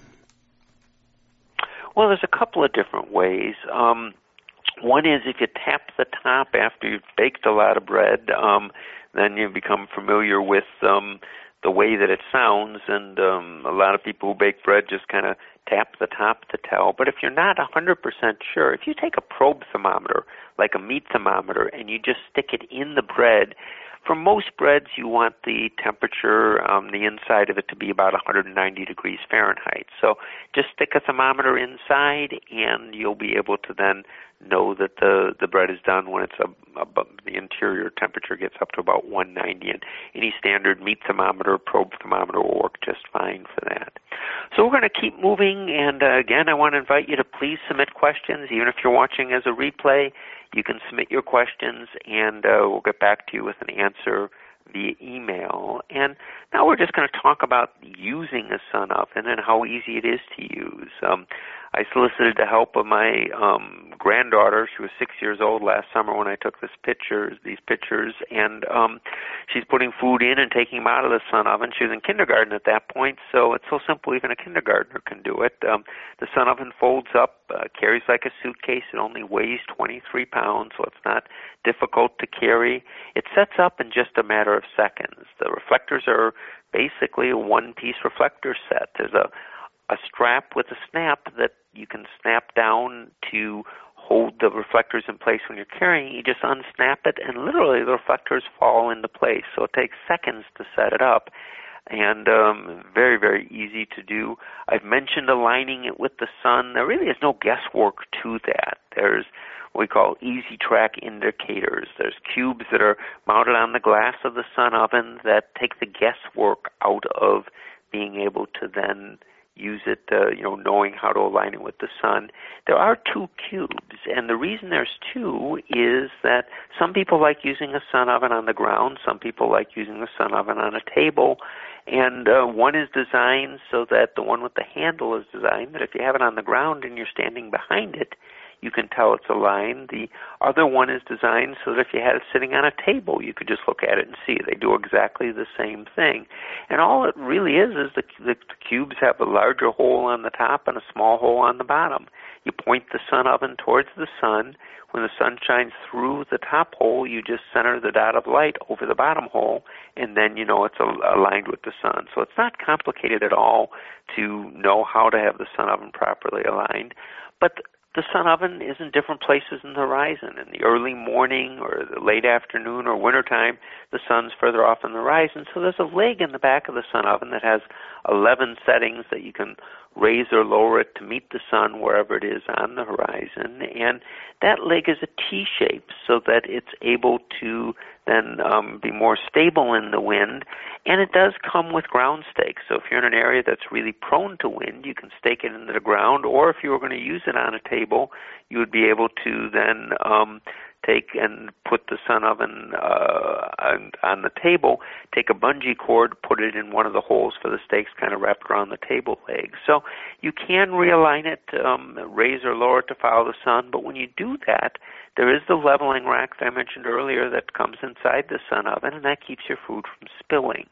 Speaker 2: Well, there's a couple of different ways. Um, one is if you tap the top after you've baked a lot of bread, um, then you become familiar with um, the way that it sounds, and um, a lot of people who bake bread just kind of tap the top to tell. But if you're not one hundred percent sure, if you take a probe thermometer, like a meat thermometer, and you just stick it in the bread, for most breads you want the temperature, um, the inside of it, to be about one hundred ninety degrees Fahrenheit. So just stick a thermometer inside, and you'll be able to then know that the, the bread is done when it's a, a, the interior temperature gets up to about one ninety, and any standard meat thermometer, probe thermometer will work just fine for that. So we're going to keep moving, and uh, again, I want to invite you to please submit questions. Even if you're watching as a replay, you can submit your questions, and uh, we'll get back to you with an answer via email. And now we're just going to talk about using a Sun oven and how easy it is to use. Um, I solicited the help of my um, granddaughter. She was six years old last summer when I took this pictures, these pictures, and um, she's putting food in and taking them out of the Sun oven. She was in kindergarten at that point, so it's so simple even a kindergartner can do it. Um, the Sun oven folds up, uh, carries like a suitcase. It only weighs twenty-three pounds, so it's not difficult to carry. It sets up in just a matter of seconds. The reflectors are basically a one-piece reflector set. There's a a strap with a snap that you can snap down to hold the reflectors in place when you're carrying. You just unsnap it, and literally the reflectors fall into place. So it takes seconds to set it up, and um, very, very easy to do. I've mentioned aligning it with the sun. There really is no guesswork to that. There's what we call easy track indicators. There's cubes that are mounted on the glass of the Sun oven that take the guesswork out of being able to then use it, uh, you know, knowing how to align it with the sun. There are two cubes, and the reason there's two is that some people like using a Sun oven on the ground, some people like using the Sun oven on a table, and uh, one is designed so that the one with the handle is designed that if you have it on the ground and you're standing behind it, you can tell it's aligned. The other one is designed so that if you had it sitting on a table, you could just look at it and see. They do exactly the same thing. And all it really is is the, the cubes have a larger hole on the top and a small hole on the bottom. You point the Sun oven towards the sun. When the sun shines through the top hole, you just center the dot of light over the bottom hole, and then you know it's aligned with the sun. So it's not complicated at all to know how to have the Sun oven properly aligned. But the Sun oven is in different places in the horizon. In the early morning or the late afternoon or wintertime, the sun's further off in the horizon. So there's a leg in the back of the Sun oven that has eleven settings that you can raise or lower it to meet the sun wherever it is on the horizon. And that leg is a T shape so that it's able to then um, be more stable in the wind. And it does come with ground stakes. So if you're in an area that's really prone to wind, you can stake it into the ground. Or if you were going to use it on a table, you would be able to then um, take and put the sun oven uh, on, on the table, take a bungee cord, put it in one of the holes for the stakes kind of wrapped around the table legs. So you can realign it, um, raise or lower it to follow the sun, but when you do that, there is the leveling rack that I mentioned earlier that comes inside the sun oven, and that keeps your food from spilling.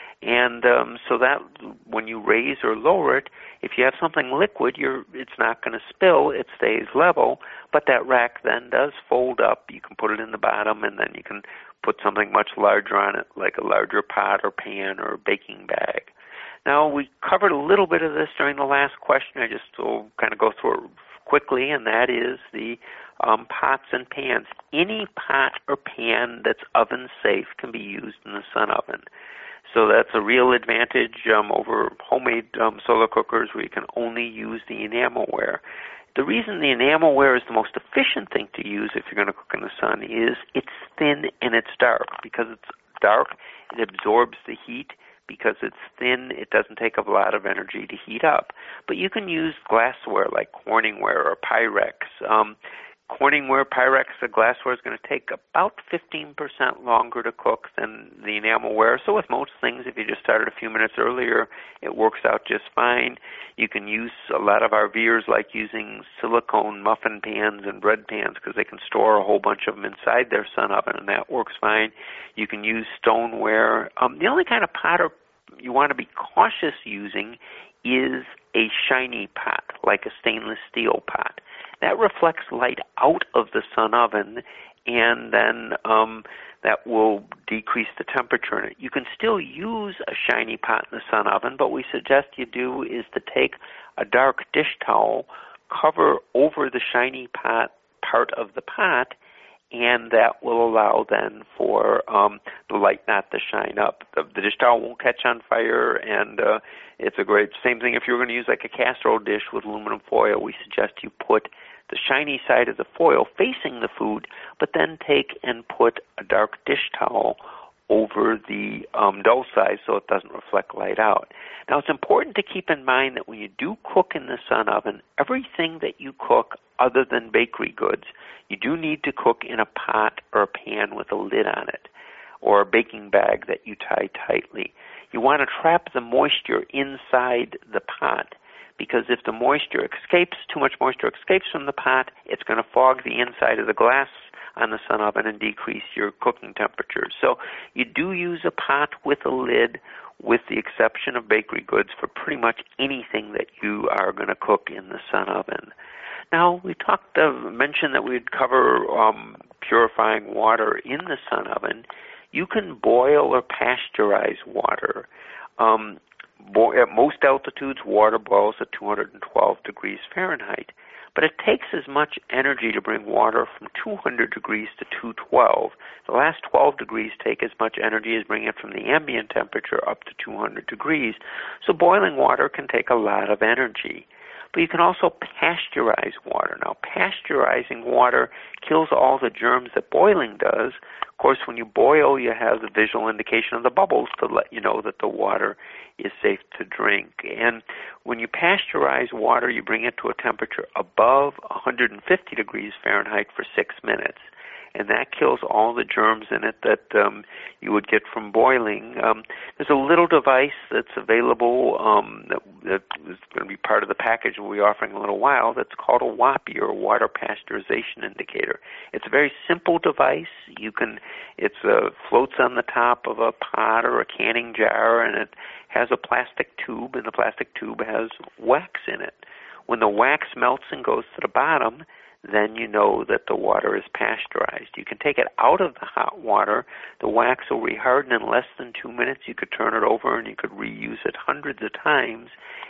Speaker 2: And um, so that when you raise or lower it, if you have something liquid, you're, it's not going to spill. It stays level. But that rack then does fold up. You can put it in the bottom, and then you can put something much larger on it, like a larger pot or pan or baking bag. Now, we covered a little bit of this during the last question. I just will kind of go through it quickly, and that is the um, pots and pans. Any pot or pan that's oven safe can be used in the sun oven. So that's a real advantage um, over homemade um, solar cookers where you can only use the enamelware. The reason the enamelware is the most efficient thing to use if you're going to cook in the sun is it's thin and it's dark. Because it's dark, it absorbs the heat. Because it's thin, it doesn't take a lot of energy to heat up. But you can use glassware like Corningware or Pyrex. Um, Corningware, Pyrex, the glassware is going to take about fifteen percent longer to cook than the enamelware. So with most things, if you just started a few minutes earlier, it works out just fine. You can use a lot of our viewers like using silicone muffin pans and bread pans because they can store a whole bunch of them inside their sun oven, and that works fine. You can use stoneware. Um, the only kind of pot or you want to be cautious using is a shiny pot, like a stainless steel pot. That reflects light out of the sun oven, and then um, that will decrease the temperature in it. You can still use a shiny pot in the sun oven, but we suggest you do is to take a dark dish towel, cover over the shiny pot part of the pot, and that will allow then for um, the light not to shine up. The, the dish towel won't catch on fire, and uh, it's a great, same thing if you're going to use like a casserole dish with aluminum foil, we suggest you put the shiny side of the foil facing the food, but then take and put a dark dish towel over the um, dull side so it doesn't reflect light out. Now, it's important to keep in mind that when you do cook in the sun oven, everything that you cook other than bakery goods, you do need to cook in a pot or a pan with a lid on it, or a baking bag that you tie tightly. You want to trap the moisture inside the pot, because if the moisture escapes, too much moisture escapes from the pot, it's going to fog the inside of the glass on the sun oven and decrease your cooking temperature. So you do use a pot with a lid, with the exception of bakery goods, for pretty much anything that you are going to cook in the sun oven. Now, we talked, uh, mentioned that we'd cover um, purifying water in the sun oven. You can boil or pasteurize water. Um, bo- at most altitudes, water boils at two hundred twelve degrees Fahrenheit. But it takes as much energy to bring water from two hundred degrees to two twelve. The last twelve degrees take as much energy as bringing it from the ambient temperature up to two hundred degrees. So boiling water can take a lot of energy. But you can also pasteurize water. Now, pasteurizing water kills all the germs that boiling does. Of course, when you boil, you have the visual indication of the bubbles to let you know that the water is safe to drink. And when you pasteurize water, you bring it to a temperature above one hundred fifty degrees Fahrenheit for six minutes. And that kills all the germs in it that um, you would get from boiling. Um, there's a little device that's available um, that, that is going to be part of the package we'll be offering in a little while that's called a WAPI, or Water Pasteurization Indicator. It's a very simple device. You can, it uh, floats on the top of a pot or a canning jar, and it has a plastic tube, and the plastic tube has wax in it. When the wax melts and goes to the bottom, then you know that the water is pasteurized. You can take it out of the hot water. The wax will reharden in less than two minutes. You could turn it over and you could reuse it hundreds of times,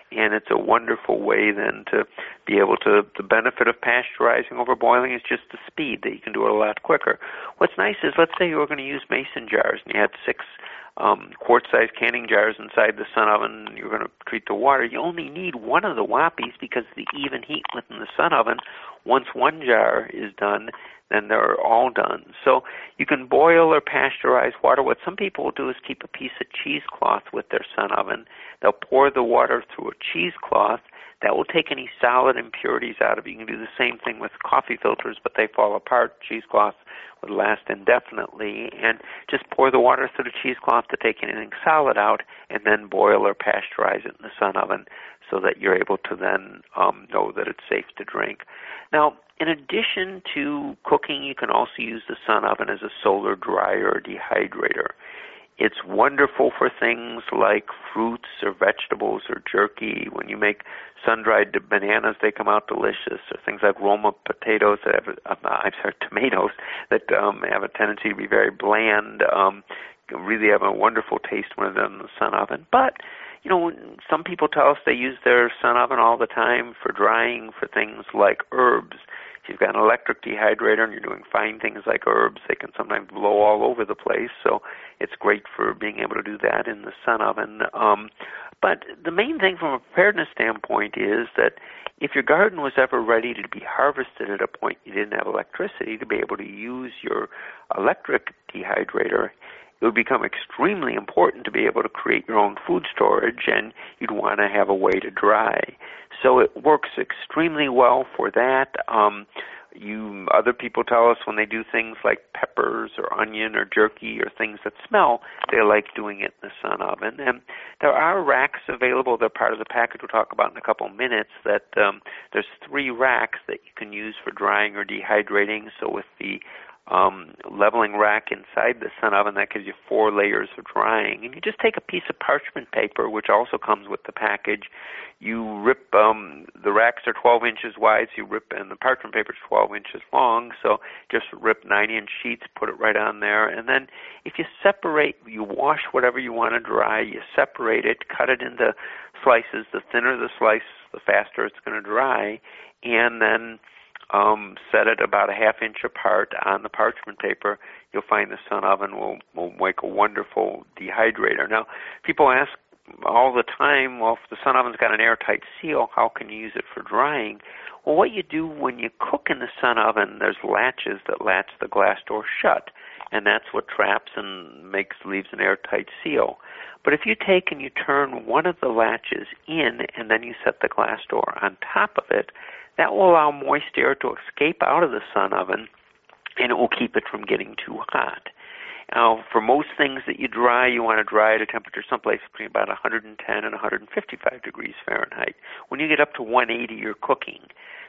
Speaker 2: and it's a wonderful way then to be able to, the benefit of pasteurizing over boiling is just the speed, that you can do it a lot quicker. What's nice is, let's say you were going to use mason jars, and you had six um, quart-sized canning jars inside the sun oven, and you're going to treat the water. You only need one of the whoppies because of the even heat within the sun oven. Once one jar is done, then they're all done. So you can boil or pasteurize water. What some people will do is keep a piece of cheesecloth with their sun oven. They'll pour the water through a cheesecloth. That will take any solid impurities out of it. You can do the same thing with coffee filters, but they fall apart. Cheesecloth would last indefinitely. And just pour the water through the cheesecloth to take anything solid out, and then boil or pasteurize it in the sun oven so that you're able to then um, know that it's safe to drink. Now, in addition to cooking, you can also use the sun oven as a solar dryer or dehydrator. It's wonderful for things like fruits or vegetables or jerky. When you make sun-dried bananas, they come out delicious. Or things like Roma potatoes that have, uh, I'm sorry, tomatoes that um, have a tendency to be very bland. Um, really have a wonderful taste when they're in the sun oven. But you know, some people tell us they use their sun oven all the time for drying for things like herbs. If you've got an electric dehydrator and you're doing fine things like herbs, they can sometimes blow all over the place. So it's great for being able to do that in the sun oven. Um, but the main thing from a preparedness standpoint is that if your garden was ever ready to be harvested at a point you didn't have electricity to be able to use your electric dehydrator, it would become extremely important to be able to create your own food storage, and you'd want to have a way to dry. So it works extremely well for that. Um, you other people tell us when they do things like peppers or onion or jerky or things that smell, they like doing it in the sun oven. And there are racks available. They're part of the package we'll talk about in a couple of minutes. That um, there's three racks that you can use for drying or dehydrating. So with the Um, leveling rack inside the sun oven, that gives you four layers of drying. And you just take a piece of parchment paper, which also comes with the package. You rip, um, the racks are twelve inches wide, so you rip, and the parchment paper is twelve inches long, so just rip nine-inch sheets, put it right on there. And then if you separate, you wash whatever you want to dry, you separate it, cut it into slices. The thinner the slice, the faster it's going to dry. And then Um, set it about a half inch apart on the parchment paper. You'll find the sun oven will, will make a wonderful dehydrator. Now, people ask all the time, well, if the sun oven's got an airtight seal, how can you use it for drying? Well, what you do when you cook in the sun oven, there's latches that latch the glass door shut, and that's what traps and makes leaves an airtight seal. But if you take and you turn one of the latches in and then you set the glass door on top of it, that will allow moist air to escape out of the sun oven, and it will keep it from getting too hot. Now, for most things that you dry, you want to dry at a temperature someplace between about one hundred ten and one hundred fifty-five degrees Fahrenheit. When you get up to one eighty, you're cooking.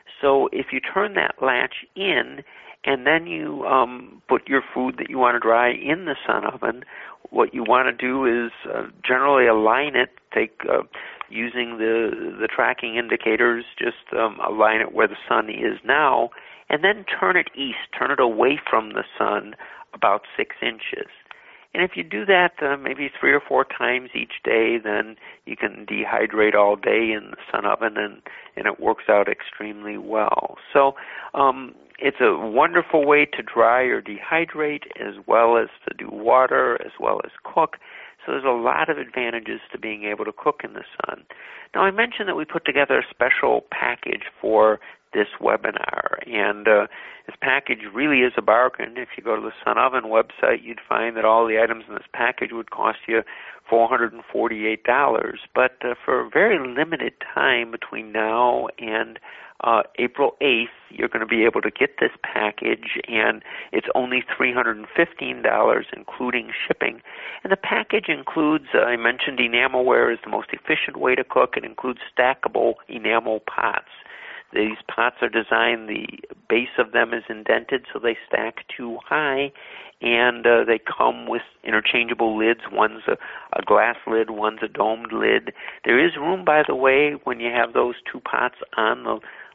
Speaker 2: So if you turn that latch in and then you um, put your food that you want to dry in the sun oven, what you want to do is uh, generally align it, take uh, using the the tracking indicators, just um, align it where the sun is now, and then turn it east, turn it away from the sun about six inches. And if you do that uh, maybe three or four times each day, then you can dehydrate all day in the sun oven, and, and it works out extremely well. So um, it's a wonderful way to dry or dehydrate, as well as to do water, as well as cook. So there's a lot of advantages to being able to cook in the sun. Now, I mentioned that we put together a special package for this webinar, and uh, this package really is a bargain. If you go to the Sun Oven website, you'd find that all the items in this package would cost you four hundred forty-eight dollars. But uh, for a very limited time between now and uh, April eighth, you're going to be able to get this package, and it's only three hundred fifteen dollars, including shipping. And the package includes, uh, I mentioned enamelware is the most efficient way to cook. It includes stackable enamel pots. These pots are designed, the base of them is indented so they stack too high, and uh, they come with interchangeable lids. One's a, a glass lid, one's a domed lid. There is room, by the way, when you have those two pots on the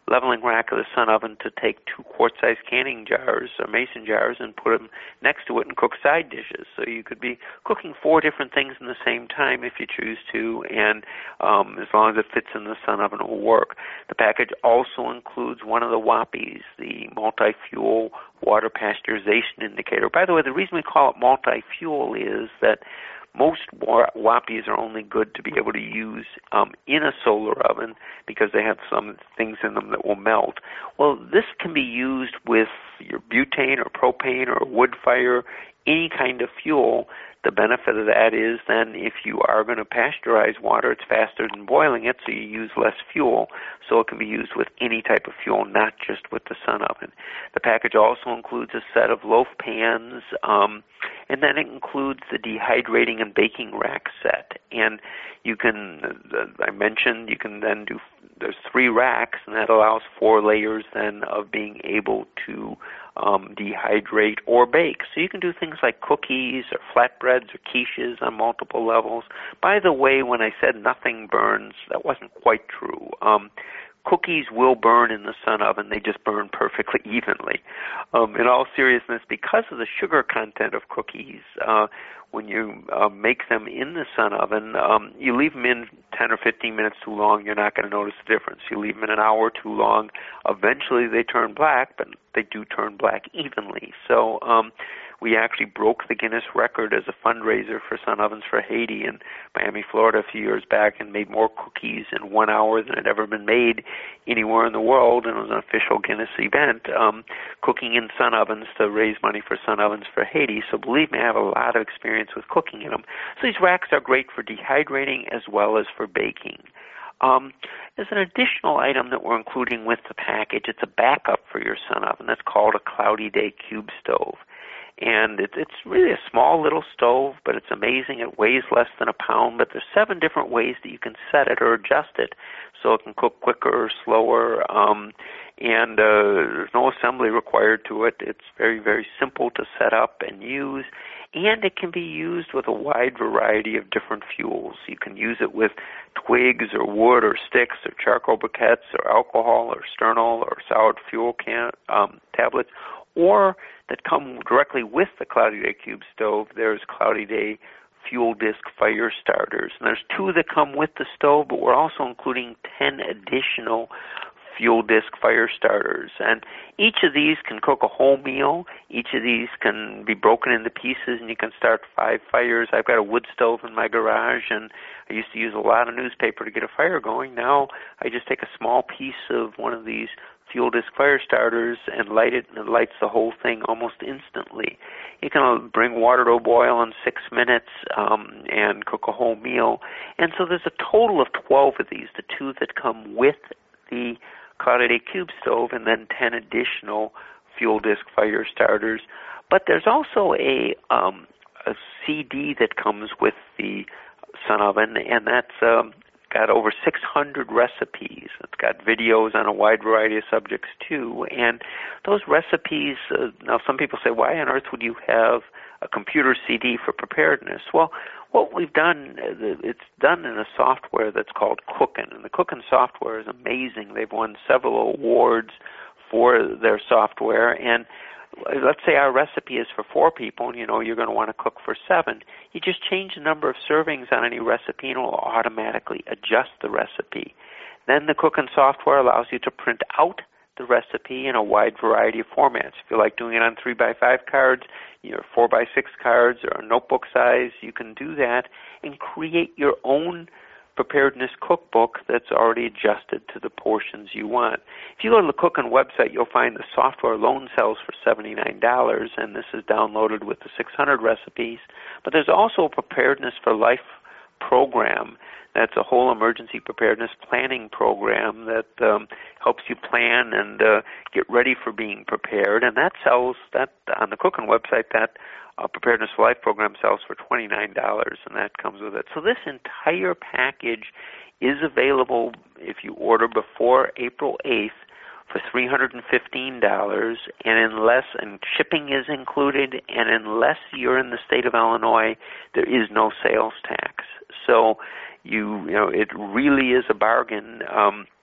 Speaker 2: leveling rack of the Sun Oven to take two quart-sized canning jars or mason jars and put them next to it and cook side dishes. So you could be cooking four different things in the same time if you choose to, and um, as long as it fits in the Sun Oven, it will work. The package also includes one of the WAPIs, the multi-fuel water pasteurization indicator. By the way, the reason we call it multi-fuel is that most WAPIs are only good to be able to use um, in a solar oven because they have some things in them that will melt. Well, this can be used with your butane or propane or wood fire, any kind of fuel. The benefit of that is then if you are going to pasteurize water, it's faster than boiling it, so you use less fuel. So it can be used with any type of fuel, not just with the Sun Oven. The package also includes a set of loaf pans, um, and then it includes the dehydrating and baking rack set. And you can, uh, I mentioned, you can then do, there's three racks, and that allows four layers then of being able to Um, dehydrate or bake. So you can do things like cookies or flatbreads or quiches on multiple levels. By the way, when I said nothing burns, that wasn't quite true. Um, cookies will burn in the Sun Oven. They just burn perfectly evenly. Um, in all seriousness, because of the sugar content of cookies, uh, when you uh, make them in the Sun Oven, um, you leave them in ten or fifteen minutes too long, you're not going to notice the difference. You leave them in an hour too long, eventually they turn black, but they do turn black evenly. So um, we actually broke the Guinness record as a fundraiser for Sun Ovens for Haiti in Miami, Florida a few years back, and made more cookies in one hour than had ever been made anywhere in the world, and it was an official Guinness event, um, cooking in Sun Ovens to raise money for Sun Ovens for Haiti. So believe me, I have a lot of experience with cooking in them. So these racks are great for dehydrating as well as for baking. Um, as an additional item that we're including with the package, it's a backup for your Sun Oven. That's called a Cloudy Day Cube Stove. And it's it's really a small little stove, but it's amazing. It weighs less than a pound, but there's seven different ways that you can set it or adjust it so it can cook quicker or slower. Um, and uh, there's no assembly required to it. It's very, very simple to set up and use. And it can be used with a wide variety of different fuels. You can use it with twigs or wood or sticks or charcoal briquettes or alcohol or sternal or solid fuel can, um, tablets, or that come directly with the Cloudy Day Cube Stove. There's Cloudy Day Fuel Disc Fire Starters. And there's two that come with the stove, but we're also including ten additional fuel disc fire starters. And each of these can cook a whole meal. Each of these can be broken into pieces, and you can start five fires. I've got a wood stove in my garage, and I used to use a lot of newspaper to get a fire going. Now I just take a small piece of one of these fuel disc fire starters and light it, and it lights the whole thing almost instantly. You can bring water to a boil in six minutes um, and cook a whole meal. And so there's a total of twelve of these, the two that come with the Cloudy Day Cube Stove, and then ten additional fuel disc fire starters. But there's also a, um, a C D that comes with the Sun Oven, and that's um, got over six hundred recipes. It's got videos on a wide variety of subjects, too. And those recipes, uh, now some people say, why on earth would you have a computer C D for preparedness? Well, what we've done, it's done in a software that's called Cookin', and the Cookin' software is amazing. They've won several awards for their software, and let's say our recipe is for four people, and you know you're going to want to cook for seven. You just change the number of servings on any recipe, and it will automatically adjust the recipe. Then the Cookin' software allows you to print out the recipe in a wide variety of formats. If you like doing it on three by five cards, your four by six cards, or a notebook size, you can do that and create your own preparedness cookbook that's already adjusted to the portions you want. If you go to the Cookin' website, you'll find the software alone sells for seventy-nine dollars, and this is downloaded with the six hundred recipes. But there's also a Preparedness for Life program. That's a whole emergency preparedness planning program that um, helps you plan and uh, get ready for being prepared. And that sells, that on the Cookin' website, that uh, Preparedness for Life program sells for twenty-nine dollars, and that comes with it. So this entire package is available if you order before April eighth for three hundred fifteen dollars, and unless, and shipping is included, and unless you're in the state of Illinois, there is no sales tax. So you, you know, it really is a bargain. Um,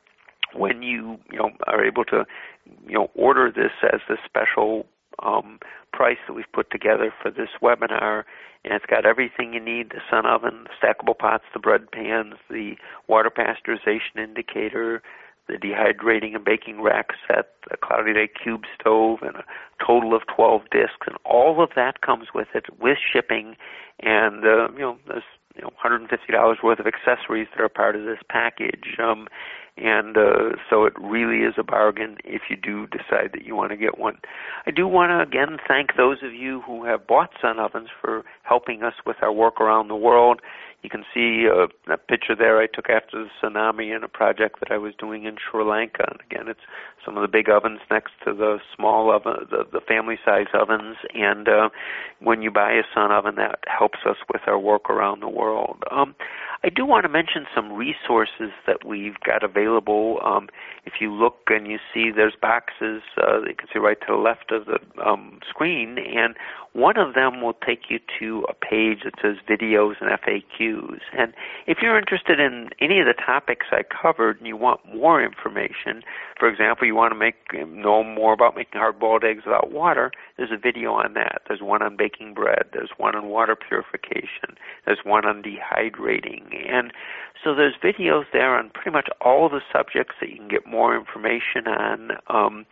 Speaker 2: when you you know are able to you know order this as the special um, price that we've put together for this webinar, and it's got everything you need: the sun oven, the stackable pots, the bread pans, the water pasteurization indicator, the dehydrating and baking rack set, a Cloudy Day cube stove, and a total of twelve discs, and all of that comes with it, with shipping, and uh, you know there's you know one hundred fifty dollars worth of accessories that are part of this package. Um, And uh, so it really is a bargain if you do decide that you want to get one. I do want to, again, thank those of you who have bought sun ovens for helping us with our work around the world. You can see uh, a picture there I took after the tsunami in a project that I was doing in Sri Lanka. And again, it's some of the big ovens next to the small oven, the, the family-size ovens. And uh, when you buy a sun oven, that helps us with our work around the world. Um, I do want to mention some resources that we've got available. Um, if you look and you see there's boxes, uh, you can see right to the left of the um, screen, and one of them will take you to a page that says videos and F A Qs. And if you're interested in any of the topics I covered and you want more information, for example, you want to make know more about making hard-boiled eggs without water, there's a video on that. There's one on baking bread. There's one on water purification. There's one on dehydrating. And so there's videos there on pretty much all the subjects that you can get more information on. Um,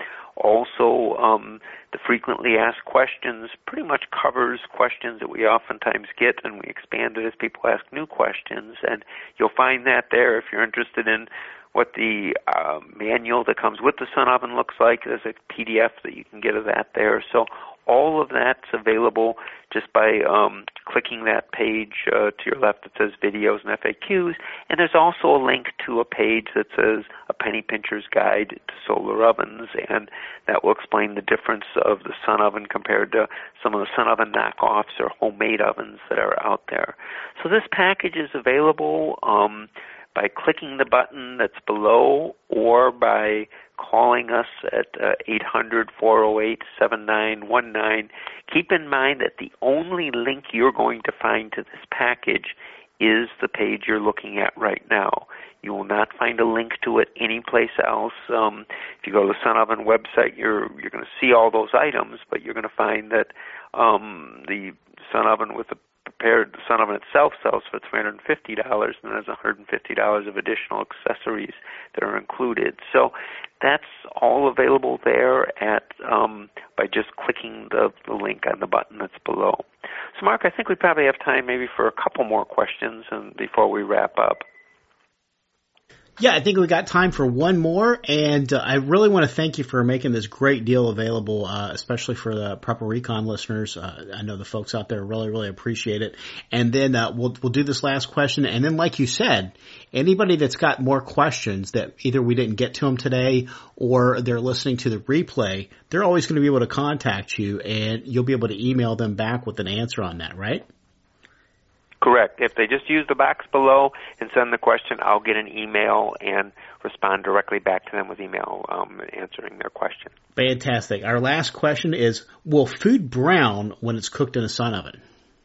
Speaker 2: also, um, the frequently asked questions pretty much covers questions that we oftentimes get, and we expand it as people ask new questions. And you'll find that there if you're interested in what the uh, manual that comes with the sun oven looks like. There's a P D F that you can get of that there. So all of that's available just by um, clicking that page uh, to your left that says videos and F A Qs. And there's also a link to a page that says a penny pincher's guide to solar ovens, and that will explain the difference of the sun oven compared to some of the sun oven knockoffs or homemade ovens that are out there. So this package is available um, by clicking the button that's below or by calling us at uh, eight hundred, four oh eight, seven nine one nine. Keep in mind that the only link you're going to find to this package is the page you're looking at right now. You will not find a link to it anyplace else. Um, if you go to the Sun Oven website, you're you're going to see all those items, but you're going to find that um, the Sun Oven with the prepared the sun oven itself sells for three hundred fifty dollars, and there's one hundred fifty dollars of additional accessories that are included. So that's all available there at um, by just clicking the, the link on the button that's below. So, Mark, I think we probably have time maybe for a couple more questions and before we wrap up.
Speaker 1: Yeah, I think we got time for one more, and uh, I really want to thank you for making this great deal available, uh, especially for the Prepper Recon listeners. Uh, I know the folks out there really, really appreciate it. And then uh, we'll we'll do this last question, and then, like you said, anybody that's got more questions that either we didn't get to them today or they're listening to the replay, they're always going to be able to contact you, and you'll be able to email them back with an answer on that, right?
Speaker 2: Correct. If they just use the box below and send the question, I'll get an email and respond directly back to them with email um, answering their question.
Speaker 1: Fantastic. Our last question is, will food brown when it's cooked in a sun oven?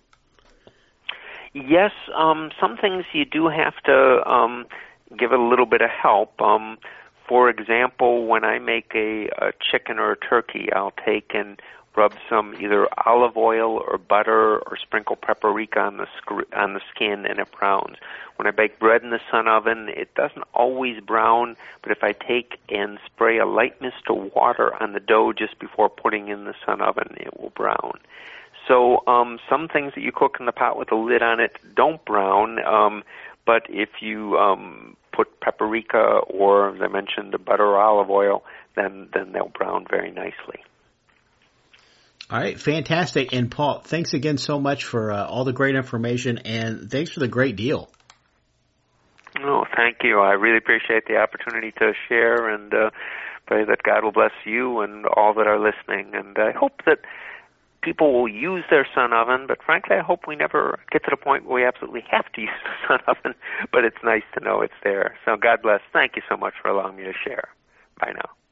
Speaker 2: Yes, um, some things you do have to um, give it a little bit of help. Um, for example, when I make a, a chicken or a turkey, I'll take and rub some either olive oil or butter or sprinkle paprika on the sc- on the skin, and it browns. When I bake bread in the sun oven, it doesn't always brown, but if I take and spray a light mist of water on the dough just before putting in the sun oven, it will brown. So um, some things that you cook in the pot with a lid on it don't brown, um, but if you um, put paprika or, as I mentioned, the butter or olive oil, then, then they'll brown very nicely.
Speaker 1: All right, fantastic. And Paul, thanks again so much for uh, all the great information, and thanks for the great deal.
Speaker 2: Oh, thank you. I really appreciate the opportunity to share, and uh, pray that God will bless you and all that are listening. And I hope that people will use their sun oven, but frankly, I hope we never get to the point where we absolutely have to use the sun oven, but it's nice to know it's there. So God bless. Thank you so much for allowing me to share. Bye now.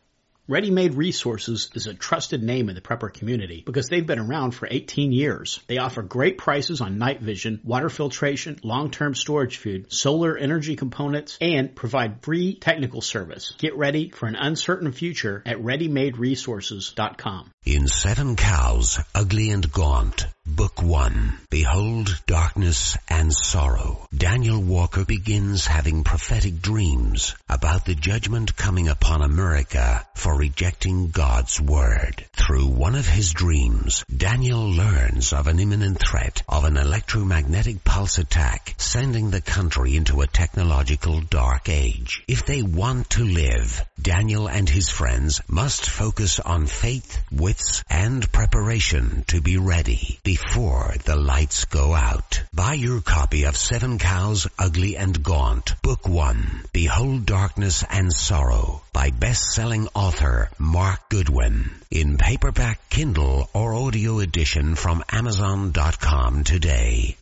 Speaker 1: Ready Made Resources is a trusted name in the prepper community because they've been around for eighteen years. They offer great prices on night vision, water filtration, long-term storage food, solar energy components, and provide free technical service. Get ready for an uncertain future at ready made resources dot com.
Speaker 3: In Seven Cows, Ugly and Gaunt, Book One, Behold Darkness and Sorrow, Daniel Walker begins having prophetic dreams about the judgment coming upon America for rejecting God's Word. Through one of his dreams, Daniel learns of an imminent threat of an electromagnetic pulse attack, sending the country into a technological dark age. If they want to live, Daniel and his friends must focus on faith, wits, and preparation to be ready before the lights go out. Buy your copy of Seven Cows, Ugly and Gaunt, Book One, Behold Darkness and Sorrow, by best-selling author Mark Goodwin, in paperback, Kindle, or audio edition from Amazon dot com today.